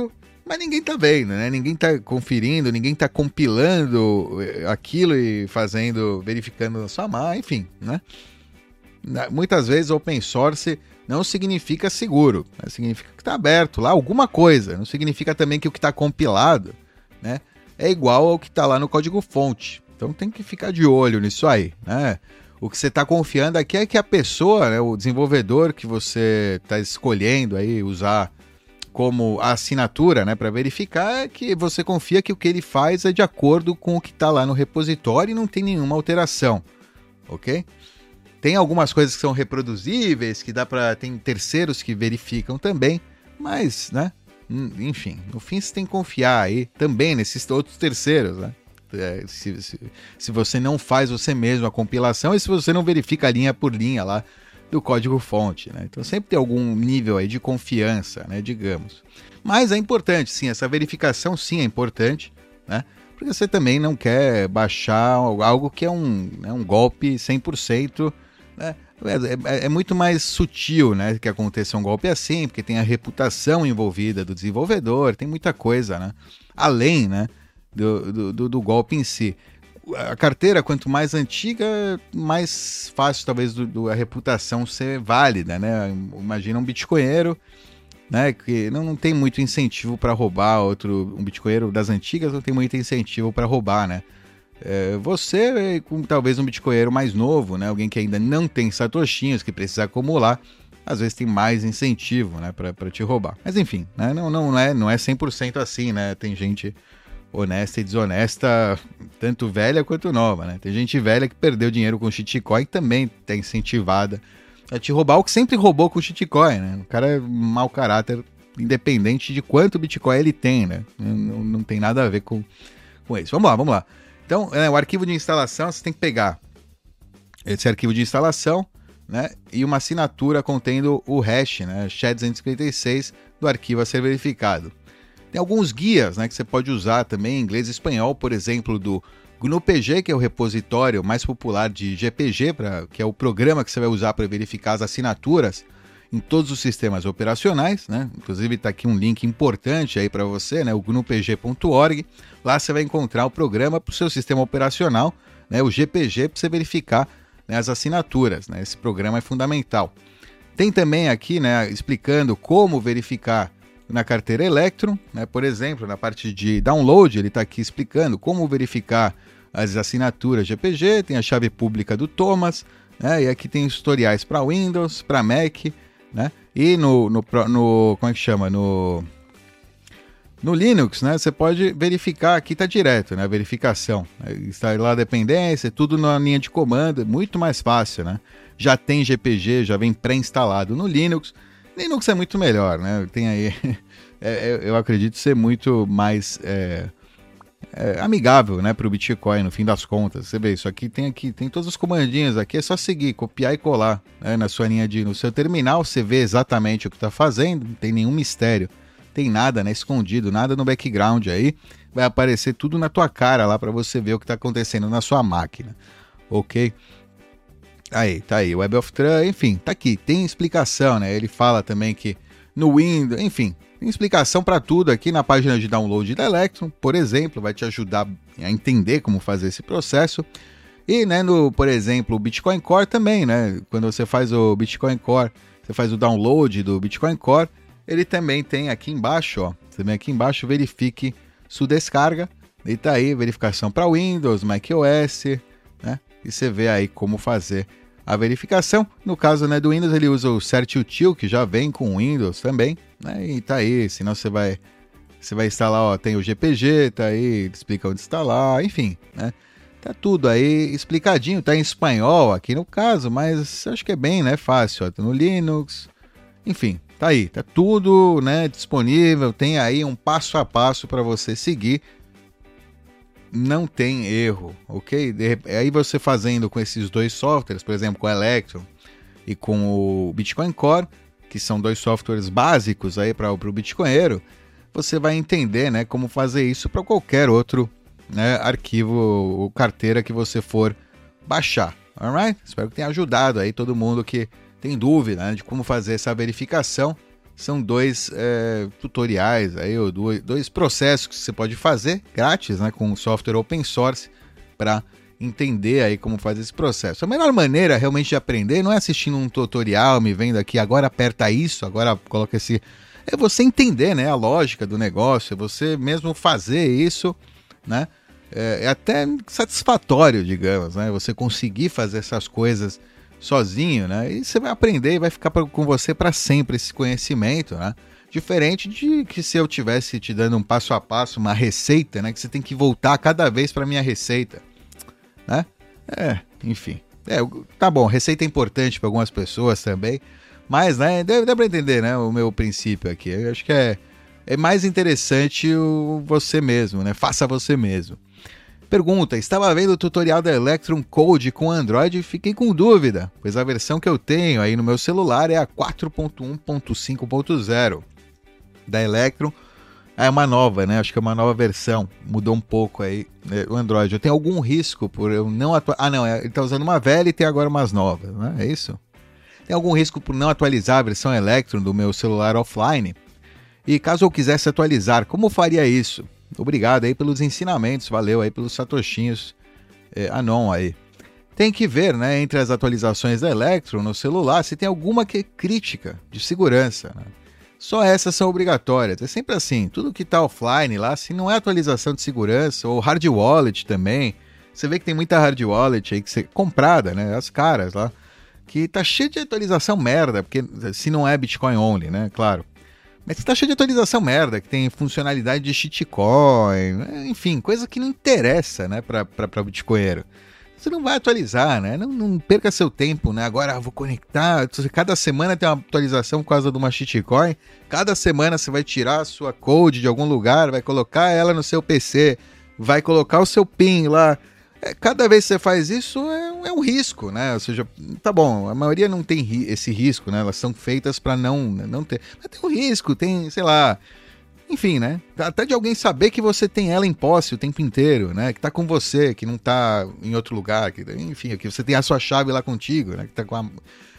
mas ninguém tá vendo, né? Ninguém tá conferindo, ninguém tá compilando aquilo e verificando na sua máquina, enfim, né? Muitas vezes open source não significa seguro, né? Significa que está aberto lá alguma coisa, não significa também que o que está compilado, né, é igual ao que está lá no código-fonte. Então tem que ficar de olho nisso aí, né? O que você está confiando aqui é que a pessoa, né, o desenvolvedor que você está escolhendo aí usar como assinatura, né, para verificar, é que você confia que o que ele faz é de acordo com o que está lá no repositório e não tem nenhuma alteração, ok? Tem algumas coisas que são reproduzíveis, que tem terceiros que verificam também, mas, né, enfim, no fim você tem que confiar aí também nesses outros terceiros, né? Se você não faz você mesmo a compilação e se você não verifica linha por linha lá do código-fonte, né? Então sempre tem algum nível aí de confiança, né, digamos. Mas é importante, sim, essa verificação sim é importante, né? Porque você também não quer baixar algo que é um golpe 100%, né? É muito mais sutil, né, que aconteça um golpe assim, porque tem a reputação envolvida do desenvolvedor, tem muita coisa, né? Além, né, do golpe em si. A carteira, quanto mais antiga, mais fácil talvez a reputação ser válida, né? Imagina um bitcoinheiro, né, que não tem muito incentivo para roubar um bitcoinheiro das antigas, não tem muito incentivo para roubar, né? Você, com talvez um bitcoinheiro mais novo, né, alguém que ainda não tem satoshinhos, que precisa acumular, às vezes tem mais incentivo, né, para te roubar. Mas enfim, né, não é 100% assim, né? Tem gente honesta e desonesta, tanto velha quanto nova, né? Tem gente velha que perdeu dinheiro com shitcoin e também tá incentivada a te roubar, o que sempre roubou com shitcoin, né? O cara é mau caráter, independente de quanto Bitcoin ele tem, né? Não tem nada a ver com isso. Vamos lá. Então, o arquivo de instalação, você tem que pegar esse arquivo de instalação, né, e uma assinatura contendo o hash, né, SHA-256 do arquivo a ser verificado. Tem alguns guias, né, que você pode usar também em inglês e espanhol, por exemplo, do GNU-PG, que é o repositório mais popular de GPG, que é o programa que você vai usar para verificar as assinaturas em todos os sistemas operacionais, né? Inclusive está aqui um link importante aí para você, né? O gnupg.org. Lá você vai encontrar o programa para o seu sistema operacional, né? O GPG, para você verificar, né, as assinaturas, né? Esse programa é fundamental. Tem também aqui, né, explicando como verificar na carteira Electrum, né? Por exemplo, na parte de download, ele está aqui explicando como verificar as assinaturas GPG, tem a chave pública do Thomas, né? E aqui tem os tutoriais para Windows, para Mac, né? E como é que chama? No Linux, né? Você pode verificar, aqui está direto, né? A verificação. Está lá a dependência, tudo na linha de comando, é muito mais fácil, né? Já tem GPG, já vem pré-instalado no Linux. Linux é muito melhor, né? Tem aí, eu acredito ser muito mais amigável, né, para o Bitcoin, no fim das contas. Você vê, isso aqui tem todos os comandinhos aqui, é só seguir, copiar e colar, né, no seu terminal, você vê exatamente o que está fazendo, não tem nenhum mistério, tem nada, né, escondido, nada no background aí, vai aparecer tudo na tua cara lá para você ver o que está acontecendo na sua máquina, ok? Aí, tá aí, Web of Truth, enfim, tá aqui, tem explicação, né? Ele fala também que no Windows, enfim, tem explicação para tudo aqui na página de download da Electrum, por exemplo, vai te ajudar a entender como fazer esse processo. E, né, por exemplo, o Bitcoin Core também, né? Quando você faz o Bitcoin Core, você faz o download do Bitcoin Core, ele também tem aqui embaixo, ó, você vem aqui embaixo, verifique sua descarga, e tá aí, verificação para Windows, macOS, né? E você vê aí como fazer a verificação. No caso, né, do Windows, ele usa o CertUtil, que já vem com o Windows também, né? E tá aí, senão você vai instalar, ó, tem o GPG, tá aí, explica onde instalar, enfim, né? Tá tudo aí explicadinho, tá em espanhol aqui no caso, mas acho que é bem, né, fácil, ó, tá no Linux, enfim, tá aí, tá tudo, né, disponível, tem aí um passo a passo para você seguir. Não tem erro, ok? Aí você fazendo com esses dois softwares, por exemplo, com o Electrum e com o Bitcoin Core, que são dois softwares básicos aí para o bitcoinheiro, você vai entender, né, como fazer isso para qualquer outro, né, arquivo ou carteira que você for baixar, alright? Espero que tenha ajudado aí todo mundo que tem dúvida, né, de como fazer essa verificação. são dois tutoriais, aí, ou dois processos que você pode fazer grátis, né, com software open source, para entender aí como faz esse processo. A melhor maneira realmente de aprender não é assistindo um tutorial, me vendo aqui, agora aperta isso, agora coloca esse... É você entender, né, a lógica do negócio, é você mesmo fazer isso, né? É até satisfatório, digamos, né? Você conseguir fazer essas coisas sozinho, né? E você vai aprender e vai ficar com você para sempre esse conhecimento, né? Diferente de que se eu tivesse te dando um passo a passo, uma receita, né? Que você tem que voltar cada vez para minha receita, né? Enfim. Tá bom, receita é importante para algumas pessoas também, mas, né, dá para entender, né, o meu princípio aqui. Eu acho que é mais interessante você mesmo, né? Faça você mesmo. Pergunta, estava vendo o tutorial da Electron Code com Android e fiquei com dúvida, pois a versão que eu tenho aí no meu celular é a 4.1.5.0 da Electron. É uma nova, né? Acho que é uma nova versão. Mudou um pouco aí, né, o Android. Eu tenho algum risco por eu não atualizar... Ah, não, ele está usando uma velha e tem agora umas novas, né? É isso? Tem algum risco por não atualizar a versão Electron do meu celular offline? E caso eu quisesse atualizar, como faria isso? Obrigado aí pelos ensinamentos, valeu aí pelos satoshinhos Anon aí. Tem que ver, né, entre as atualizações da Electron no celular, se tem alguma que é crítica de segurança, né? Só essas são obrigatórias, é sempre assim, tudo que está offline lá, se não é atualização de segurança, ou hard wallet também, você vê que tem muita hard wallet aí que você comprada, né, as caras lá, que tá cheio de atualização merda, porque se não é Bitcoin only, né, claro. Mas tá cheio de atualização merda, que tem funcionalidade de shitcoin, enfim, coisa que não interessa, né, para bitcoinheiro. Você não vai atualizar, né? Não perca seu tempo, né? Agora vou conectar. Cada semana tem uma atualização por causa de uma shitcoin. Cada semana você vai tirar a sua code de algum lugar, vai colocar ela no seu PC, vai colocar o seu PIN lá. Cada vez que você faz isso é um risco, né? Ou seja, tá bom, a maioria não tem esse risco, né? Elas são feitas para não ter. Mas tem um risco, tem, sei lá. Enfim, né? Até de alguém saber que você tem ela em posse o tempo inteiro, né? Que tá com você, que não tá em outro lugar, enfim, que você tem a sua chave lá contigo, né? Que tá com a...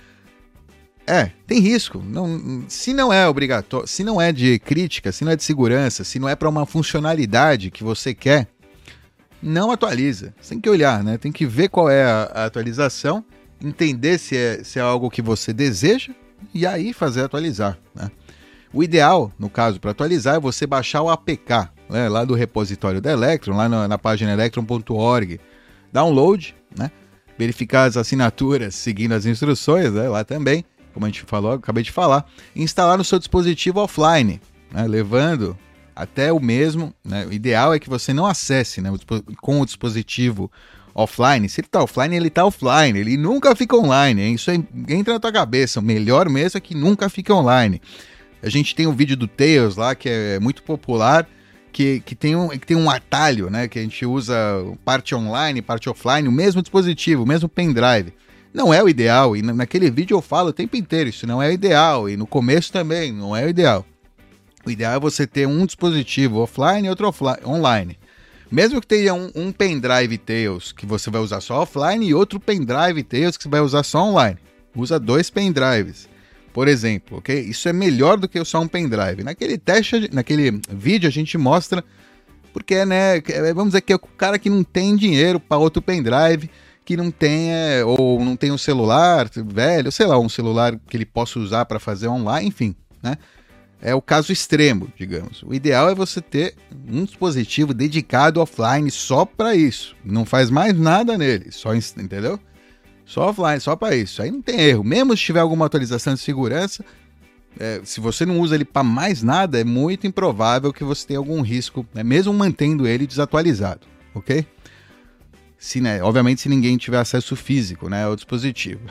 tem risco. Se não é obrigatório, se não é de crítica, se não é de segurança, se não é para uma funcionalidade que você quer, não atualiza. Você tem que olhar, né? Tem que ver qual é a atualização, entender se é algo que você deseja e aí fazer atualizar, né? O ideal, no caso, para atualizar, é você baixar o APK, né, lá do repositório da Electron, lá na página electron.org. Download, né, verificar as assinaturas seguindo as instruções, né, lá também, como a gente falou, acabei de falar, e instalar no seu dispositivo offline, né, levando até o mesmo. Né, o ideal é que você não acesse, né, com o dispositivo offline. Se ele está offline, ele está offline, ele nunca fica online, hein? Isso entra na tua cabeça. O melhor mesmo é que nunca fica online. A gente tem um vídeo do Tails lá, que é muito popular, que tem um atalho, né? Que a gente usa parte online, parte offline, o mesmo dispositivo, o mesmo pendrive. Não é o ideal, e naquele vídeo eu falo o tempo inteiro, isso não é o ideal, e no começo também, não é o ideal. O ideal é você ter um dispositivo offline e outro online. Mesmo que tenha um pendrive Tails que você vai usar só offline e outro pendrive Tails que você vai usar só online. Usa 2 pendrives. Por exemplo, ok? Isso é melhor do que só um pendrive. Naquele vídeo a gente mostra porque, né, vamos dizer que é o cara que não tem dinheiro para outro pendrive, que não tem, ou não tem um celular velho, sei lá, um celular que ele possa usar para fazer online, enfim, né? É o caso extremo, digamos. O ideal é você ter um dispositivo dedicado offline só para isso. Não faz mais nada nele, só, entendeu? Só offline, só para isso. Aí não tem erro. Mesmo se tiver alguma atualização de segurança, se você não usa ele para mais nada, é muito improvável que você tenha algum risco, né, mesmo mantendo ele desatualizado, ok? Obviamente, se ninguém tiver acesso físico, né, ao dispositivo.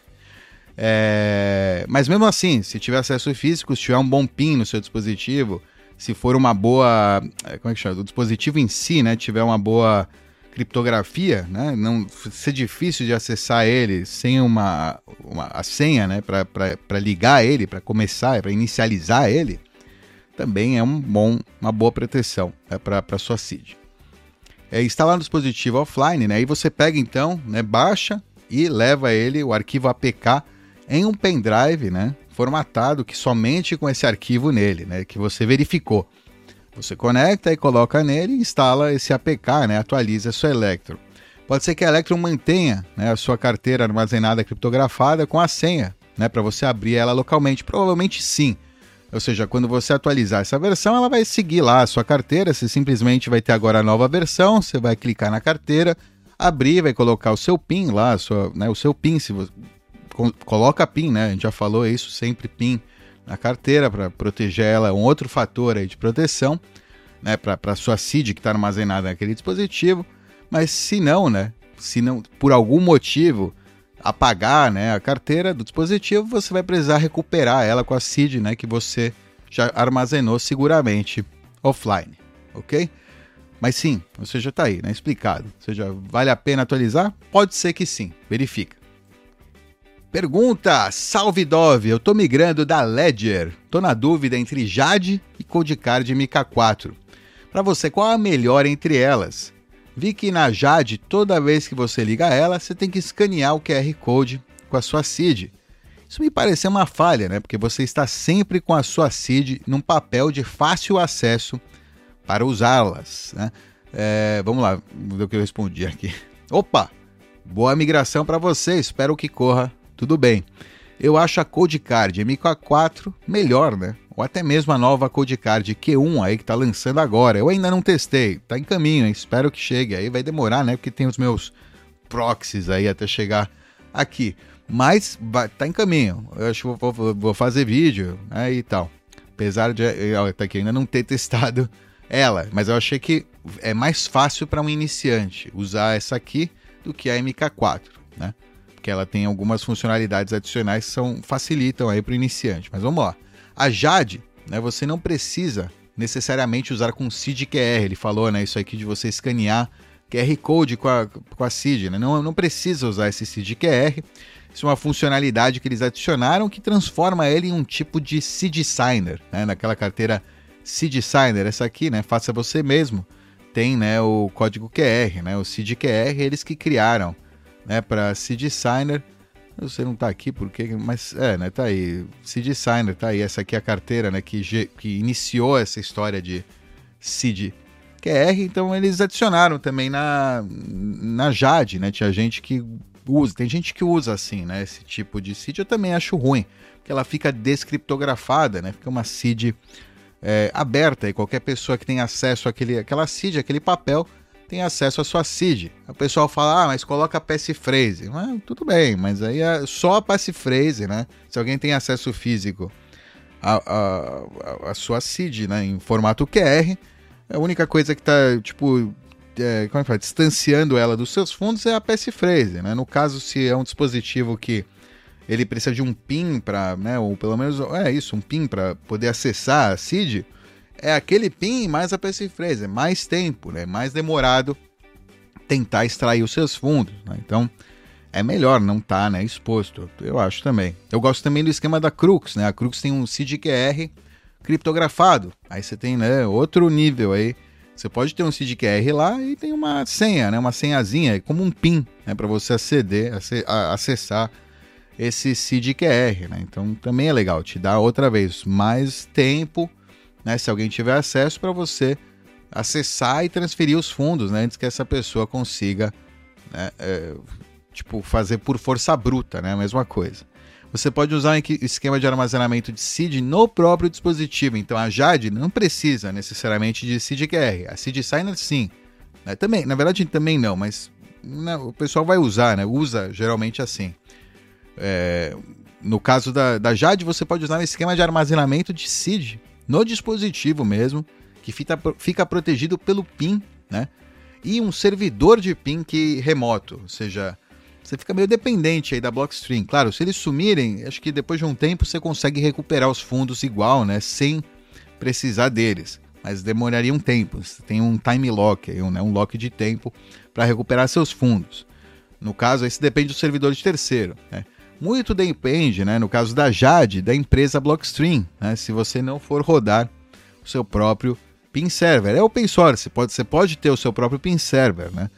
Mas mesmo assim, se tiver acesso físico, se tiver um bom PIN no seu dispositivo, se for uma boa... Como é que chama? O dispositivo em si, né, tiver uma boa criptografia, né, não ser difícil de acessar ele sem a senha, né, para ligar ele, para começar, para inicializar ele, também é uma boa proteção, né, para a sua seed. Instalar no dispositivo offline, né, aí você pega então, né, baixa e leva ele, o arquivo APK, em um pendrive, né, formatado que somente com esse arquivo nele, né, que você verificou. Você conecta e coloca nele e instala esse APK, né, atualiza a sua Electrum. Pode ser que a Electrum mantenha, né, a sua carteira armazenada criptografada com a senha, né, para você abrir ela localmente. Provavelmente sim. Ou seja, quando você atualizar essa versão, ela vai seguir lá a sua carteira. Você simplesmente vai ter agora a nova versão, você vai clicar na carteira, abrir, vai colocar o seu PIN lá, o seu PIN, se você coloca PIN, né? A gente já falou isso, sempre PIN na carteira para proteger ela, é um outro fator aí de proteção, né? Para a sua seed que está armazenada naquele dispositivo. Mas se não, né? Se não, por algum motivo apagar, né, a carteira do dispositivo, você vai precisar recuperar ela com a seed, né, que você já armazenou seguramente offline, ok? Mas sim, você já está aí, né, explicado. Ou seja, vale a pena atualizar? Pode ser que sim, verifica. Pergunta, salve Dove, eu estou migrando da Ledger, estou na dúvida entre Jade e Coldcard MK4. Para você, qual a melhor entre elas? Vi que na Jade, toda vez que você liga ela, você tem que escanear o QR Code com a sua seed. Isso me pareceu uma falha, né? Porque você está sempre com a sua seed num papel de fácil acesso para usá-las, né? Vamos lá, do que eu respondi aqui. Opa! Boa migração para você, espero que corra tudo bem. Eu acho a Coldcard MK4 melhor, né? Ou até mesmo a nova Coldcard Q1 aí que tá lançando agora. Eu ainda não testei, tá em caminho, hein? Espero que chegue aí, vai demorar, né? Porque tem os meus proxies aí até chegar aqui. Mas tá em caminho, eu acho que vou fazer vídeo, né, e tal. Apesar de tá aqui, ainda não ter testado ela, mas eu achei que é mais fácil para um iniciante usar essa aqui do que a MK4, né? Porque ela tem algumas funcionalidades adicionais que facilitam aí para o iniciante. Mas vamos lá. A Jade, né, você não precisa necessariamente usar com seed QR. Ele falou, né, isso aqui de você escanear QR Code com a seed. Né? Não precisa usar esse seed QR. Isso é uma funcionalidade que eles adicionaram que transforma ele em um tipo de seed signer, né, naquela carteira seed signer. Essa aqui, né, faça você mesmo. Tem, né, o código QR, né, o seed QR, eles que criaram, né, para seed signer. Você não tá aqui porque, mas né, tá aí, seed signer, tá aí, essa aqui é a carteira, né, que iniciou essa história de seed QR, então eles adicionaram também na Jade, né, tinha gente que usa, tem gente que usa assim, né, esse tipo de seed. Eu também acho ruim, porque ela fica descriptografada, né, fica uma seed aberta, e qualquer pessoa que tem acesso àquela seed, aquele papel, tem acesso à sua seed. O pessoal fala, mas coloca a passphrase. Tudo bem, mas aí é só a passphrase, né? Se alguém tem acesso físico à sua seed, né, em formato QR, a única coisa que está, tipo, como é que fala? Distanciando ela dos seus fundos é a passphrase, né? No caso, se é um dispositivo que ele precisa de um PIN para, né, ou pelo menos um PIN para poder acessar a seed, é aquele PIN mais a passphrase, é mais tempo, né? Mais demorado tentar extrair os seus fundos, né? Então é melhor não estar, né, exposto, eu acho também. Eu gosto também do esquema da Crux, né? A Crux tem um seed QR criptografado, aí você tem, né, outro nível aí. Você pode ter um seed QR lá e tem uma senha, né, uma senhazinha, como um PIN, né, para você acessar esse seed QR, né? Então também é legal, te dá outra vez mais tempo, né, se alguém tiver acesso, para você acessar e transferir os fundos, né, antes que essa pessoa consiga, né, fazer por força bruta, né, a mesma coisa. Você pode usar um esquema de armazenamento de seed no próprio dispositivo. Então a Jade não precisa necessariamente de seed QR. A seed signer sim, né, também, na verdade também não, mas o pessoal vai usar, né, usa geralmente assim. No caso da Jade, você pode usar um esquema de armazenamento de seed no dispositivo mesmo, que fica protegido pelo PIN, né? E um servidor de PIN remoto, ou seja, você fica meio dependente aí da Blockstream. Claro, se eles sumirem, acho que depois de um tempo você consegue recuperar os fundos igual, né? Sem precisar deles, mas demoraria um tempo. Você tem um time lock, né? Um lock de tempo para recuperar seus fundos. No caso, esse depende do servidor de terceiro, né? Muito depende, né, no caso da Jade, da empresa Blockstream, né, se você não for rodar o seu próprio PIN server. É open source, você pode ter o seu próprio PIN server, né,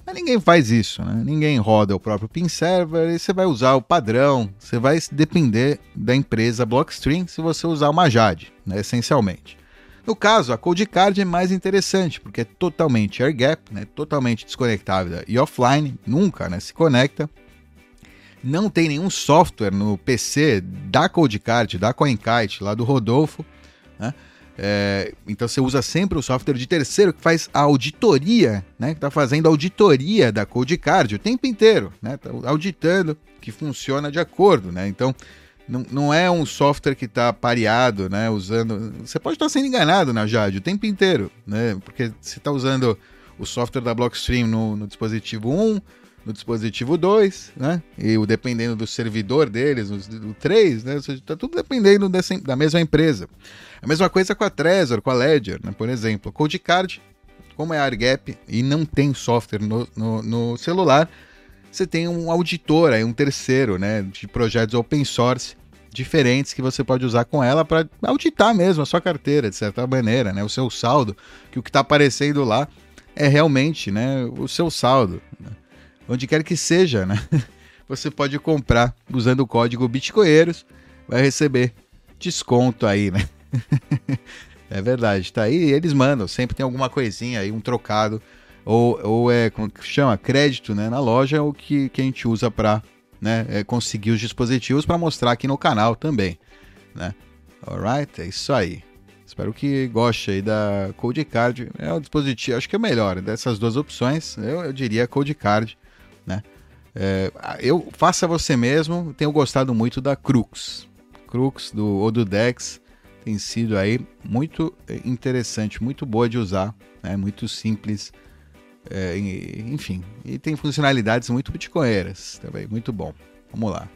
Mas ninguém faz isso, né? Ninguém roda o próprio pin server e você vai usar o padrão, você vai depender da empresa Blockstream se você usar uma Jade, né, essencialmente. No caso, a Coldcard é mais interessante, porque é totalmente air gap, né, totalmente desconectável e offline, nunca, né, se conecta. Não tem nenhum software no PC da Coldcard, da CoinKite, lá do Rodolfo, né? Então você usa sempre o software de terceiro que faz a auditoria, né? Que está fazendo a auditoria da Coldcard o tempo inteiro, né? Tá auditando que funciona de acordo, né? Então não é um software que está pareado, né? Usando. Você pode estar sendo enganado na Jade o tempo inteiro, né? Porque você está usando o software da Blockstream no dispositivo 1, no dispositivo 2, né? E dependendo do servidor deles, do 3, né? Está tudo dependendo da mesma empresa. A mesma coisa com a Trezor, com a Ledger, né? Por exemplo. Coldcard, como é AirGap e não tem software no celular, você tem um auditor, aí, um terceiro, né? De projetos open source diferentes que você pode usar com ela para auditar mesmo a sua carteira, de certa maneira, né? O seu saldo, que o que está aparecendo lá é realmente, né, o seu saldo, né? Onde quer que seja, né? Você pode comprar usando o código Bitcoinheiros, vai receber desconto aí, né? É verdade, tá aí, eles mandam, sempre tem alguma coisinha aí, um trocado, ou como que chama? Crédito, né? Na loja, o que a gente usa para, né, conseguir os dispositivos para mostrar aqui no canal também, né? Alright, é isso aí. Espero que goste aí da Coldcard. É o dispositivo, acho que é o melhor dessas duas opções, eu diria Coldcard, né? Eu faça você mesmo, tenho gostado muito da Crux ou do Dex, tem sido aí muito interessante, muito boa de usar, né? Muito simples, enfim, e tem funcionalidades muito bitcoinheiras também, muito bom. Vamos lá.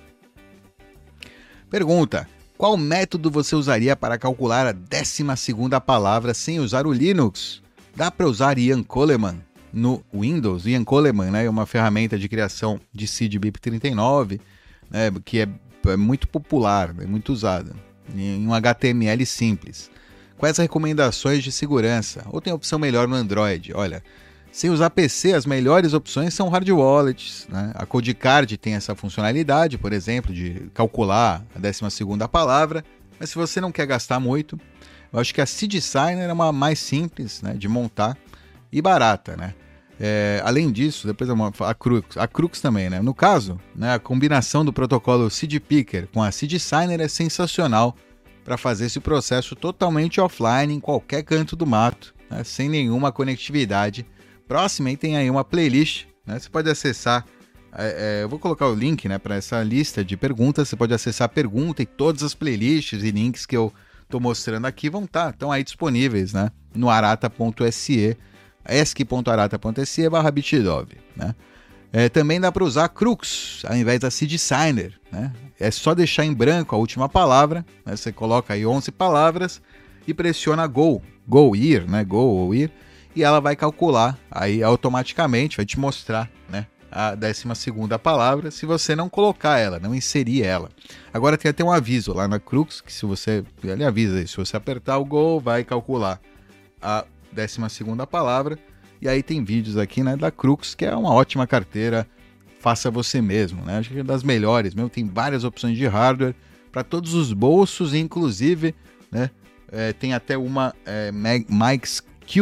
Pergunta: qual método você usaria para calcular a 12ª palavra sem usar o Linux? Dá para usar Ian Coleman no Windows? Ian Coleman, né, é uma ferramenta de criação de seed BIP39, né, que é muito popular, é muito usada, em um HTML simples. Quais as recomendações de segurança? Ou tem opção melhor no Android? Olha, sem usar PC, as melhores opções são hard wallets, né? A Coldcard tem essa funcionalidade, por exemplo, de calcular a 12ª palavra, mas se você não quer gastar muito, eu acho que a Seed Signer é uma mais simples, né, de montar e barata, né? Além disso, depois a Crux também, né? No caso, né, a combinação do protocolo Seed Picker com a Seed Signer é sensacional para fazer esse processo totalmente offline em qualquer canto do mato, né, sem nenhuma conectividade próxima. E tem aí uma playlist, né? Você pode acessar, eu vou colocar o link, né, para essa lista de perguntas. Você pode acessar a pergunta e todas as playlists e links que eu estou mostrando aqui estão aí disponíveis, né, no arata.se, esc.arata.se/bitdove, né? Também dá para usar a Crux ao invés da Seed Signer, né? É só deixar em branco a última palavra, né? Você coloca aí 11 palavras e pressiona Go Ir, né? Go ou Ir, e ela vai calcular aí automaticamente, vai te mostrar, né, a 12ª palavra, se você não colocar ela, não inserir ela. Agora tem até um aviso lá na Crux, que se você, ele avisa aí, se você apertar o Go, vai calcular a 12ª palavra. E aí tem vídeos aqui, né, da Crux, que é uma ótima carteira, faça você mesmo, né? Acho que é das melhores mesmo, tem várias opções de hardware para todos os bolsos, inclusive, né, tem até uma Mike's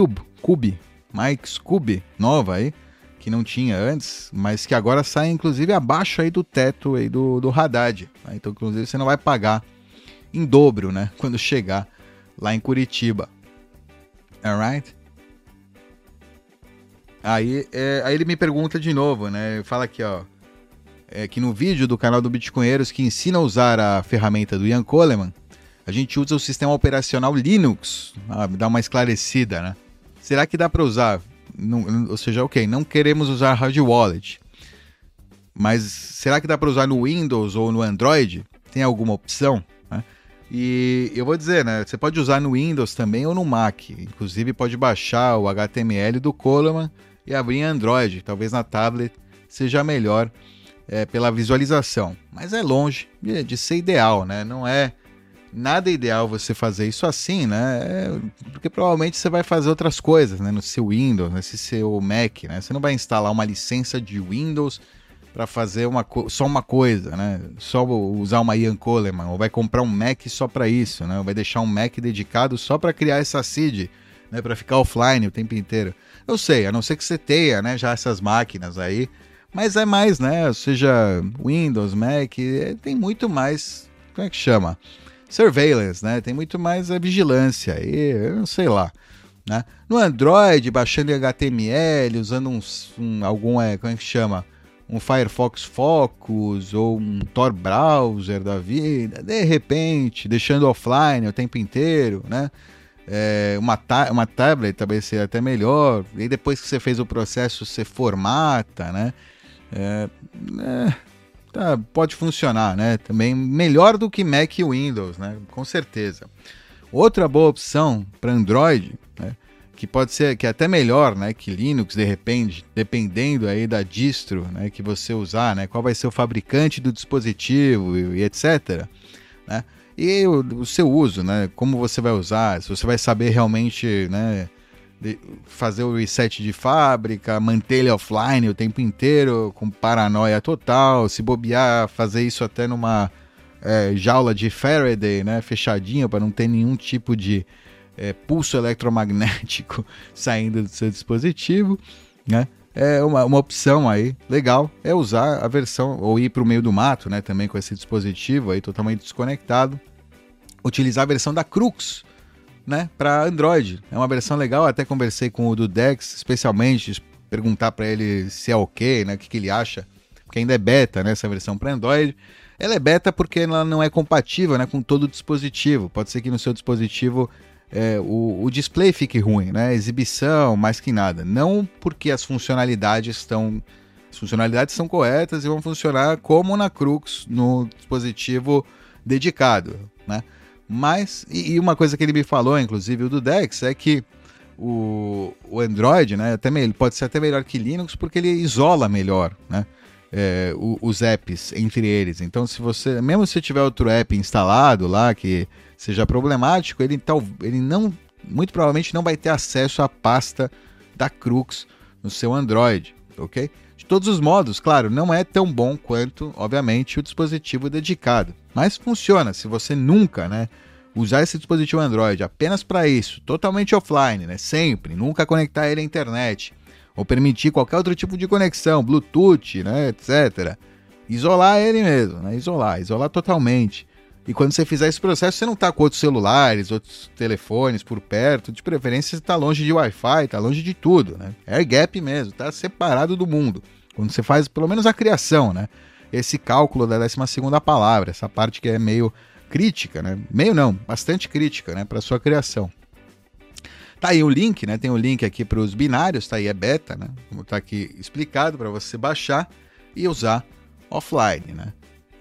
Cube nova aí, que não tinha antes, mas que agora sai inclusive abaixo aí do teto aí do Haddad, né? Então inclusive você não vai pagar em dobro, né, quando chegar lá em Curitiba. Alright? Aí ele me pergunta de novo, né? Fala aqui, ó, que no vídeo do canal do Bitcoinheiros que ensina a usar a ferramenta do Ian Coleman, a gente usa o sistema operacional Linux. Dá uma esclarecida, né? Será que dá para usar? Ou seja, ok, não queremos usar hard wallet, mas será que dá para usar no Windows ou no Android? Tem alguma opção, né? E eu vou dizer, né? Você pode usar no Windows também ou no Mac. Inclusive pode baixar o HTML do Coleman e abrir em Android. Talvez na tablet seja melhor pela visualização. Mas é longe de ser ideal, né? Não é nada ideal você fazer isso assim, né? Porque provavelmente você vai fazer outras coisas, né? No seu Windows, nesse seu Mac, né? Você não vai instalar uma licença de Windows para fazer só uma coisa, né? Só usar uma Ian Coleman, ou vai comprar um Mac só para isso, né? Ou vai deixar um Mac dedicado só para criar essa seed, né? Para ficar offline o tempo inteiro. Eu sei, a não ser que você tenha, né? Já essas máquinas aí, mas é mais, né? Ou seja, Windows, Mac, tem muito mais, como é que chama? Surveillance, né? Tem muito mais a vigilância aí, eu não sei lá, né? No Android, baixando em HTML, usando algum, como é que chama? Um Firefox Focus ou um Tor Browser da vida, de repente, deixando offline o tempo inteiro, né? Uma tablet talvez seja até melhor, e depois que você fez o processo, você formata, né? Pode funcionar, né? Também melhor do que Mac e Windows, né? Com certeza. Outra boa opção para Android, né? Que pode ser que é até melhor, né? Que Linux, de repente, dependendo aí da distro, né? Que você usar, né? Qual vai ser o fabricante do dispositivo e etc. Né? E o seu uso, né? Como você vai usar? Se você vai saber realmente, né? Fazer o reset de fábrica, manter ele offline o tempo inteiro, com paranoia total, se bobear, fazer isso até numa jaula de Faraday, né, fechadinha, para não ter nenhum tipo de pulso eletromagnético saindo do seu dispositivo, né? É uma opção aí, legal, é usar a versão, ou ir para o meio do mato, né, também com esse dispositivo aí totalmente desconectado, utilizar a versão da Crux, né, para Android. É uma versão legal, até conversei com o Dudex, especialmente, perguntar para ele se é ok, né, o que ele acha, porque ainda é beta, né, essa versão para Android. Ela é beta porque ela não é compatível, né, com todo o dispositivo. Pode ser que no seu dispositivo o display fique ruim, né, exibição, mais que nada. Não porque as funcionalidades são corretas e vão funcionar como na Crux, no dispositivo dedicado, né. Mas, e uma coisa que ele me falou, inclusive o Dudex, é que o Android, né, pode ser até melhor que Linux porque ele isola melhor, né, os apps entre eles. Então, mesmo se tiver outro app instalado lá que seja problemático, ele não, muito provavelmente não vai ter acesso à pasta da Crux no seu Android, ok? De todos os modos, claro, não é tão bom quanto, obviamente, o dispositivo dedicado. Mas funciona, se você nunca, né, usar esse dispositivo Android apenas para isso, totalmente offline, né, sempre, nunca conectar ele à internet, ou permitir qualquer outro tipo de conexão, Bluetooth, né, etc. Isolar ele mesmo, né, isolar totalmente. E quando você fizer esse processo, você não está com outros celulares, outros telefones por perto, de preferência você está longe de Wi-Fi, está longe de tudo, né, air gap mesmo, está separado do mundo. Quando você faz pelo menos a criação, né, esse cálculo da 12ª palavra, essa parte que é meio crítica, né? Meio não, bastante crítica, né, para sua criação. Tá aí o link, né? Tem o link aqui para os binários, tá aí, é beta, né? Como tá aqui explicado para você baixar e usar offline, né?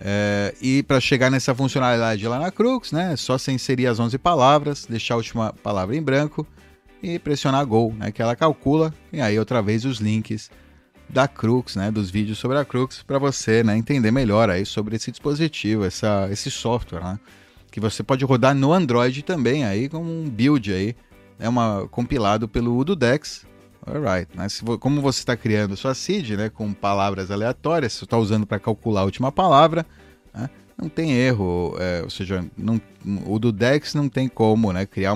E para chegar nessa funcionalidade lá na Crux, né? É só você inserir as 11 palavras, deixar a última palavra em branco e pressionar Go, né? Que ela calcula e aí outra vez os links da Crux, né, dos vídeos sobre a Crux, para você, né, entender melhor aí sobre esse dispositivo, esse software, né, que você pode rodar no Android também, aí com um build aí, compilado pelo Ududex. Alright, né, como você está criando sua seed, né, com palavras aleatórias, você está usando para calcular a última palavra, né, não tem erro, ou seja, o Dudex não tem como, né, criar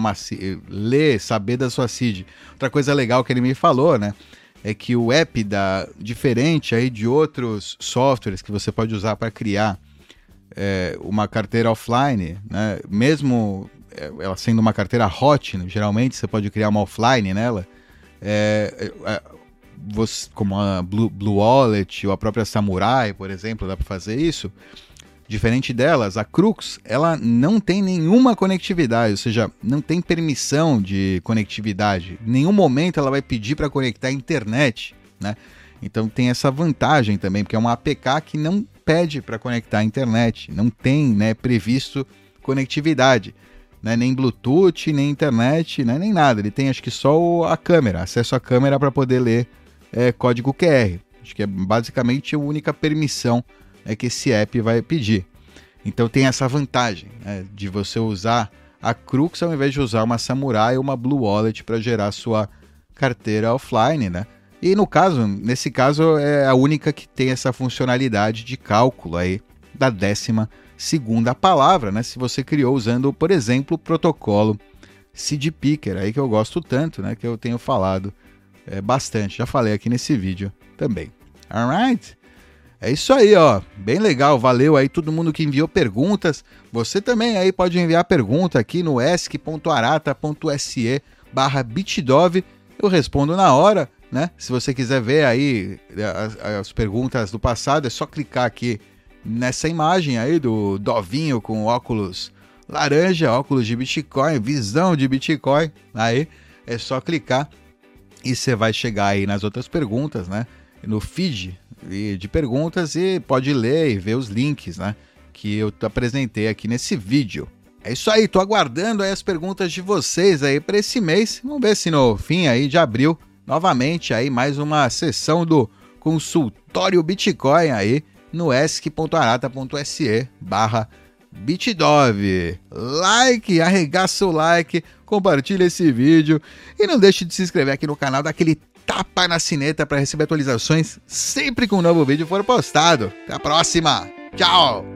saber da sua seed. Outra coisa legal que ele me falou, né, é que o app diferente aí de outros softwares que você pode usar para criar uma carteira offline, né? Mesmo ela sendo uma carteira hot, né? Geralmente você pode criar uma offline nela, como a Blue Wallet ou a própria Samurai, por exemplo, dá para fazer isso. Diferente delas, a Crux, ela não tem nenhuma conectividade, ou seja, não tem permissão de conectividade. Em nenhum momento ela vai pedir para conectar a internet, né? Então tem essa vantagem também, porque é uma APK que não pede para conectar a internet, não tem, né, previsto conectividade, né? Nem Bluetooth, nem internet, né, nem nada. Ele tem, acho que só a câmera, acesso à câmera para poder ler código QR. Acho que é basicamente a única permissão que esse app vai pedir. Então tem essa vantagem, né, de você usar a Crux ao invés de usar uma Samurai ou uma Blue Wallet para gerar sua carteira offline, né? E nesse caso é a única que tem essa funcionalidade de cálculo aí da 12ª palavra, né? Se você criou usando, por exemplo, o protocolo Seed Picker, aí que eu gosto tanto, né? Que eu tenho falado bastante, já falei aqui nesse vídeo também. Alright? É isso aí, ó. Bem legal, valeu aí todo mundo que enviou perguntas. Você também aí pode enviar pergunta aqui no esc.arata.se/bitdove. Eu respondo na hora, né? Se você quiser ver aí as perguntas do passado, é só clicar aqui nessa imagem aí do Dovinho com óculos laranja, óculos de Bitcoin, visão de Bitcoin. Aí é só clicar e você vai chegar aí nas outras perguntas, né? No feed de perguntas e pode ler e ver os links, né? Que eu apresentei aqui nesse vídeo. É isso aí, tô aguardando aí as perguntas de vocês aí para esse mês. Vamos ver se no fim aí de abril, novamente aí mais uma sessão do consultório Bitcoin aí no esc.arata.se/bitdove. Like, arregaça o like, compartilha esse vídeo e não deixe de se inscrever aqui no canal, dá aquele tapa na sineta para receber atualizações sempre que um novo vídeo for postado. Até a próxima, tchau!